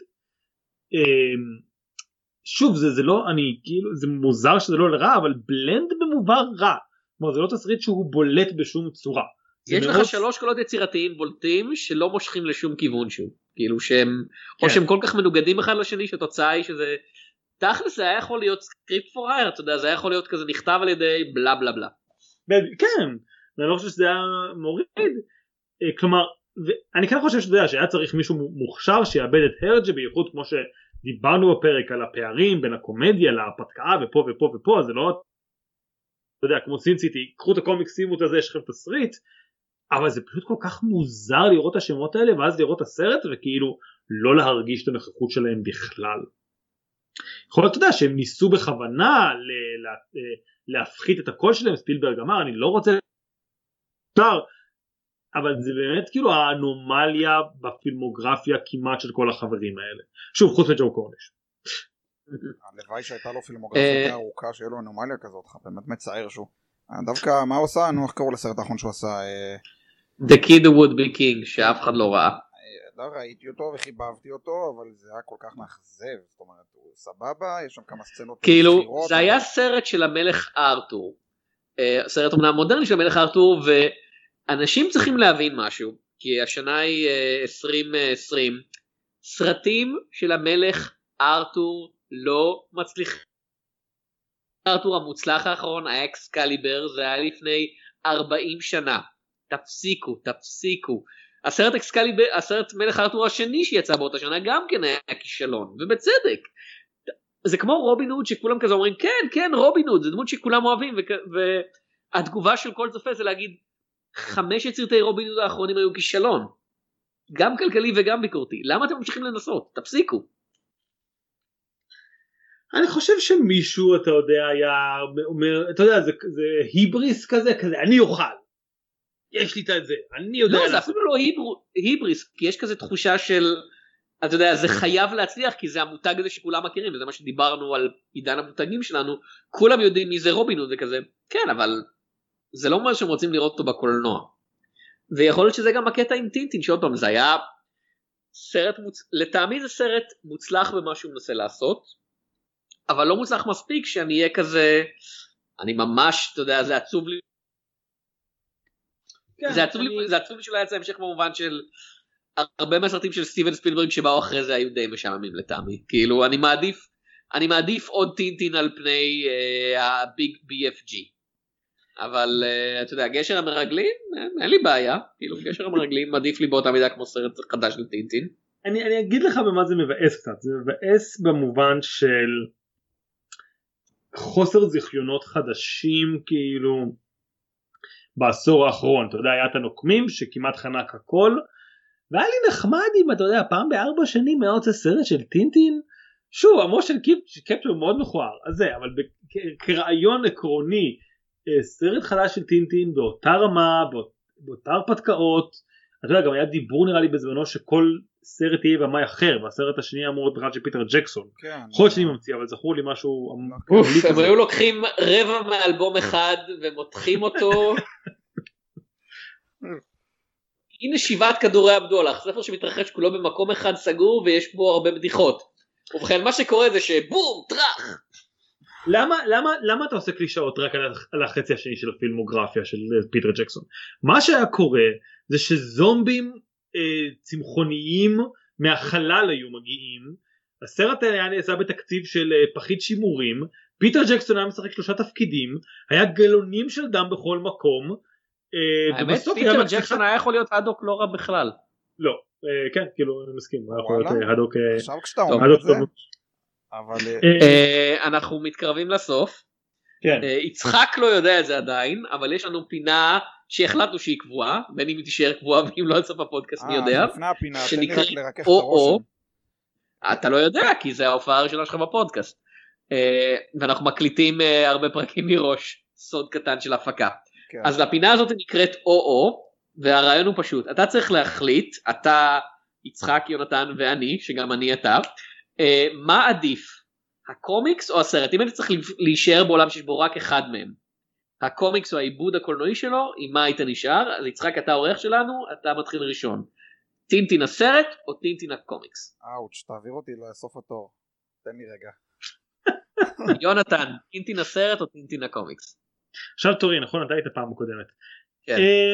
אה, שוב זה, זה לא, אני כאילו, זה מוזר שזה לא לרע, אבל בלנד במובן רע, כלומר זה לא תסריט שהוא בולט בשום צורה. יש מאוד... לך שלוש קולות יצירתיים בולטים שלא מושכים לשום כיוון שהוא, כאילו שהם, כן. או שהם כל כך מנוגדים אחד לשני שהתוצאה היא שזה, תכלס זה היה יכול להיות סקריפט פור הייר, אתה יודע, זה היה יכול להיות כזה נכתב על ידי בלה בלה בלה. כן, אני לא חושב שזה היה מוריד, כלומר, ואני כן חושב שזה היה, שהיה צריך מישהו מוכשר שיאבד את הרג'ה, בייחוד כמו שדיברנו בפרק על הפערים בין הקומדיה להרפתקה ופה ופה ופה, זה לא, אתה יודע, כמו סינסיטי, קחו את הקומיקס, שימו את הזה, יש לכם תסריט, אבל זה פשוט כל כך מוזר לראות את השמות האלה, ואז לראות את הסרט, וכאילו לא להרגיש את הנוכחות שלהם בכלל. יכול להיות, אתה יודע, שהם ניסו בכוונה להפחית את הקול שלהם, ספילברג אמר, אני לא רוצה לתאר, אבל זה באמת כאילו האנומליה בפילמוגרפיה כמעט של כל החברים האלה. שוב, חוץ לג'ו קורניש. הלוואי שהייתה לו פילמוגרפיה ארוכה, שיהיה לו אנומליה כזאת, באמת מצער שהוא. דווקא מה הוא עשה? נו, איך קראו לסרט האחרון שהוא עשה? The Kid Who Would Be King, שאף אחד לא ראה. לא ראיתי אותו וחיבבתי אותו, אבל זה היה כל כך מאכזב, זאת אומרת, הוא סבבה, יש שם כמה סצנות. כאילו, זה היה סרט של המלך ארתור, סרט אמנם מודרני של המלך ארתור, ואנשים צריכים להבין משהו, כי השנה היא עשרים עשרים, סרטים של המלך ארתור לא מצליחים. ארתור המוצלח האחרון, האקסקליבר, זה היה לפני ארבעים שנה. תפסיקו, תפסיקו. הסרט אקסקליבר, הסרט מלך ארתור השני שיצא באותה שנה גם כן היה כישלון, ובצדק. זה כמו רובין הוד שכולם כזה אומרים, כן, כן, רובין הוד, זה דמות שכולם אוהבים, והתגובה של כל צופה זה להגיד, חמש יצירתי רובין הוד האחרונים היו כישלון. גם כלכלי וגם ביקורתי. למה אתם ממשיכים לנסות? תפסיקו. אני חושב שמישהו, אתה יודע, היה אומר, אתה יודע, זה, זה היבריס כזה, כזה, אני אוכל. יש לי את זה, אני יודע. לא, זה אפילו לא היבר, היבריס, כי יש כזה תחושה של, אתה יודע, זה חייב להצליח, כי זה המותג הזה שכולם מכירים, וזה מה שדיברנו על עידן המותגים שלנו, כולם יודעים מי זה רובין הוד וכזה, כן, אבל זה לא אומר שהם רוצים לראות אותו בקולנוע. ויכול להיות שזה גם הקטע עם טינטין, שעוד פעם, זה היה סרט, מוצ... לטעמי זה סרט מוצלח במה שהוא מנסה לעשות, אבל לא מוצלח מספיק שאני אהיה כזה, אני ממש, אתה יודע, זה עצוב לי, כן, זה עצוב אני... לי, זה עצוב לי שלא יצא המשך במובן של, הרבה מהסרטים של סטיבן ספילברג שבאו אחרי זה היו די משעממים לטעמי, כאילו אני מעדיף, אני מעדיף עוד טינטין על פני הביג בי אף ג'י, אבל uh, אתה יודע, גשר המרגלים, אין, אין לי בעיה, כאילו גשר המרגלים עדיף לי באותה מידה כמו סרט חדש של טינטין. אני, אני אגיד לך במה זה מבאס קצת, זה מבאס במובן של חוסר זיכיונות חדשים כאילו בעשור האחרון, אתה יודע, היה את הנוקמים שכמעט חנק הכל, והיה לי נחמד אם אתה יודע, פעם בארבע שנים היה רוצה סרט של טינטין, שוב, המושל קפטר מאוד מכוער, אז זה, אבל כרעיון עקרוני, סרט חדש של טינטין באותה רמה, באותה הרפתקאות, אתה יודע, גם היה דיבור נראה לי בזמנו שכל סרט יהיה במאי אחר, והסרט השני אמור להיות בכלל של פיטר ג'קסון. יכול להיות שאני ממציא, אבל זכור לי משהו... הם היו לוקחים רבע מאלבום אחד ומותחים אותו. הנה שבעת כדורי הבדולח, ספר שמתרחש כולו במקום אחד סגור ויש בו הרבה בדיחות. ובכן, מה שקורה זה שבום, טרח! למה, למה, למה אתה עושה קלישאות רק על החצי השני של הפילמוגרפיה של פיטר ג'קסון? מה שהיה קורה זה שזומבים אה, צמחוניים מהחלל היו מגיעים, הסרט היה נעשה בתקציב של אה, פחית שימורים, פיטר ג'קסון היה משחק שלושה תפקידים, היה גלונים של דם בכל מקום, אה, האמת פיטר ג'קסון היה יכול להיות הדוק לא רע בכלל. לא, אה, כן, כאילו אני מסכים, היה יכול להיות הדוק, עכשיו כשאתה אומר את זה, אבל אנחנו מתקרבים לסוף. כן. יצחק לא יודע את זה עדיין, אבל יש לנו פינה שהחלטנו שהיא קבועה, בין אם היא תישאר קבועה ואם לא עד סוף הפודקאסט מי יודע. לפני הפינה, תן לי רק לרכך את או הרושם. אתה לא יודע כי זה ההופעה הראשונה שלך בפודקאסט. ואנחנו מקליטים הרבה פרקים מראש, סוד קטן של הפקה. אז לפינה הזאת נקראת או-או, והרעיון הוא פשוט, אתה צריך להחליט, אתה, יצחק, יונתן ואני, שגם אני אתה, מה עדיף, הקומיקס או הסרט? אם אני צריך להישאר בעולם שיש בו רק אחד מהם, הקומיקס או העיבוד הקולנועי שלו, עם מה היית נשאר? אז יצחק, אתה העורך שלנו, אתה מתחיל ראשון. טינטין הסרט או טינטין הקומיקס? אאוץ', תעביר אותי לסוף התור, תן לי רגע. יונתן, טינטין הסרט או טינטין הקומיקס? עכשיו תורי, נכון? אתה היית פעם הקודמת. כן.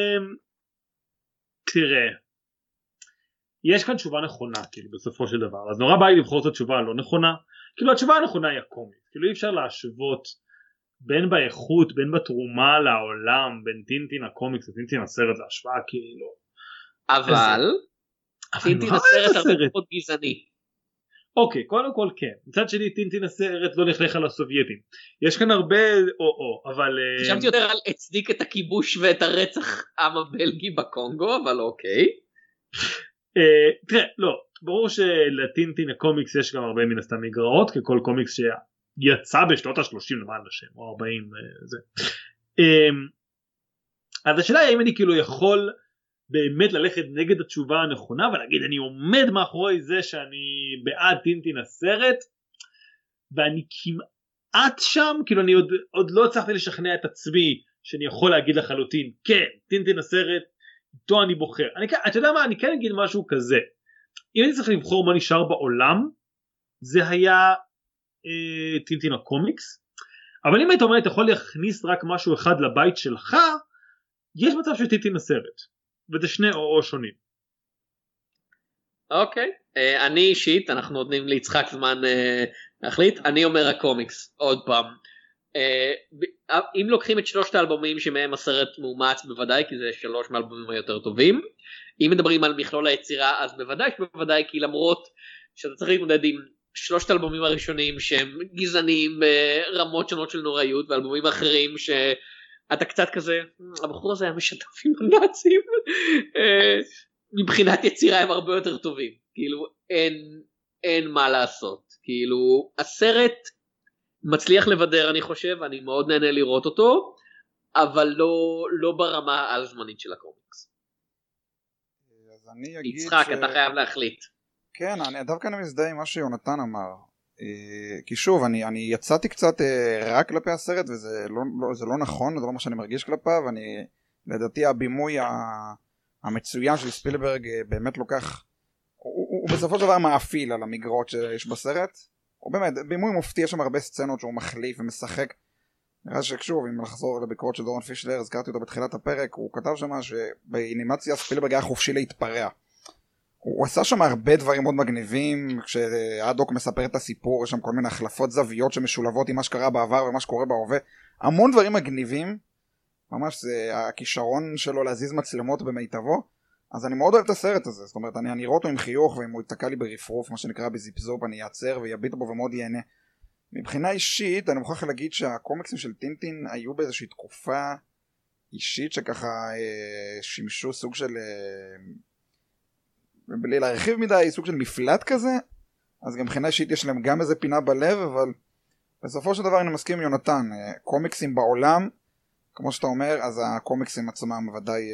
תראה, יש כאן תשובה נכונה, כאילו, בסופו של דבר, אז נורא בא לי לבחור את התשובה הלא נכונה, כאילו התשובה הנכונה היא הקומיקס, כאילו אי אפשר להשוות בין באיכות, בין בתרומה לעולם, בין טינטין הקומיקס וטינטין הסרט, זה השוואה כאילו. אבל, טינטין הסרט הרבה מאוד גזעני. אוקיי, קודם כל כן, מצד שני טינטין הסרט לא נכלך על הסובייטים, יש כאן הרבה או-או, אבל... חשבתי יותר על הצדיק את הכיבוש ואת הרצח עם הבלגי בקונגו, אבל אוקיי. תראה, לא, ברור שלטינטין הקומיקס יש גם הרבה מן הסתם מגרעות, כי כל קומיקס שיצא בשנות ה-שלושים למען השם, או ארבעים, זה. אז השאלה היא האם אני כאילו יכול באמת ללכת נגד התשובה הנכונה, ולהגיד אני עומד מאחורי זה שאני בעד טינטין הסרט, ואני כמעט שם, כאילו אני עוד, עוד לא הצלחתי לשכנע את עצמי, שאני יכול להגיד לחלוטין, כן, טינטין הסרט, איתו אני בוחר. אני, אתה יודע מה, אני כן אגיד משהו כזה, אם אני צריך לבחור מה נשאר בעולם, זה היה אה, טינטין הקומיקס, אבל אם היית אומר, אתה יכול להכניס רק משהו אחד לבית שלך, יש מצב של טינטין הסרט, וזה שני או, או שונים. אוקיי, אה, אני אישית, אנחנו נותנים ליצחק זמן אה, להחליט, אני אומר הקומיקס, עוד פעם. אם לוקחים את שלושת האלבומים שמהם הסרט מאומץ בוודאי כי זה שלוש מהאלבומים היותר טובים, אם מדברים על מכלול היצירה אז בוודאי בוודאי כי למרות שאתה צריך להתמודד עם שלושת האלבומים הראשונים שהם גזעניים ברמות שונות של נוראיות ואלבומים אחרים שאתה קצת כזה הבחור הזה היה משתף עם הנאצים, מבחינת יצירה הם הרבה יותר טובים, כאילו אין, אין מה לעשות, כאילו הסרט מצליח לבדר אני חושב, אני מאוד נהנה לראות אותו, אבל לא, לא ברמה העל זמנית של הקומיקס. אז אני אגיד יצחק, ש... אתה חייב להחליט. כן, אני, דווקא אני מזדהה עם מה שיונתן אמר. כי שוב, אני, אני יצאתי קצת רק כלפי הסרט, וזה לא, לא, זה לא נכון, זה לא מה שאני מרגיש כלפיו, אני, לדעתי הבימוי המצוין של ספילברג באמת לוקח, הוא, הוא, הוא בסופו של דבר מאפיל על המגרעות שיש בסרט, הוא באמת, בימוי מופתי, יש שם הרבה סצנות שהוא מחליף ומשחק. נראה ששוב, אם לחזור לביקורת של דורון פישלר, הזכרתי אותו בתחילת הפרק, הוא כתב שם שבאנימציה ספילברג היה חופשי להתפרע. הוא עשה שם הרבה דברים מאוד מגניבים, כשהדוק מספר את הסיפור, יש שם כל מיני החלפות זוויות שמשולבות עם מה שקרה בעבר ומה שקורה בהווה. המון דברים מגניבים, ממש זה הכישרון שלו להזיז מצלמות במיטבו. אז אני מאוד אוהב את הסרט הזה, זאת אומרת, אני, אני אראה אותו עם חיוך, ואם הוא יתקע לי ברפרוף, מה שנקרא בזיפזופ, אני אעצר ויביט בו ומאוד ייהנה. מבחינה אישית, אני מוכרח להגיד שהקומיקסים של טינטין היו באיזושהי תקופה אישית, שככה אה, שימשו סוג של, אה, בלי להרחיב מדי, סוג של מפלט כזה, אז גם מבחינה אישית יש להם גם איזה פינה בלב, אבל בסופו של דבר אני מסכים עם יונתן, אה, קומיקסים בעולם, כמו שאתה אומר, אז הקומיקסים עצמם ודאי,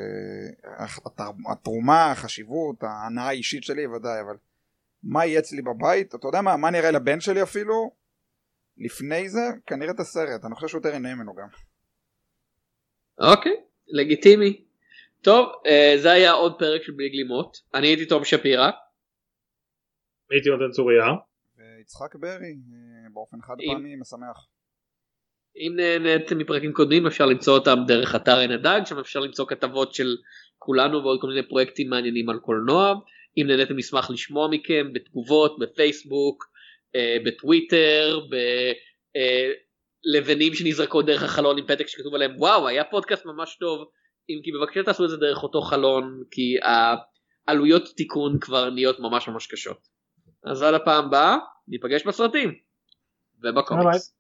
התרומה, החשיבות, ההנאה האישית שלי ודאי, אבל מה יהיה אצלי בבית? אתה יודע מה, מה נראה לבן שלי אפילו? לפני זה, כנראה את הסרט, אני חושב שהוא יותר עיני ממנו גם. אוקיי, לגיטימי. טוב, זה היה עוד פרק של בלי גלימות, אני הייתי תום שפירא. הייתי נותן צוריה. ויצחק ברי, באופן חד פעמי, משמח. אם נהנתם מפרקים קודמים אפשר למצוא אותם דרך אתר עין הדג, שם אפשר למצוא כתבות של כולנו ועוד כל מיני פרויקטים מעניינים על קולנוע. אם נהנתם נשמח לשמוע מכם בתגובות, בפייסבוק, בטוויטר, בלבנים שנזרקות דרך החלון עם פתק שכתוב עליהם וואו היה פודקאסט ממש טוב, אם כי בבקשה תעשו את זה דרך אותו חלון כי העלויות תיקון כבר נהיות ממש ממש קשות. אז עד הפעם הבאה, ניפגש בסרטים ובקומיקס.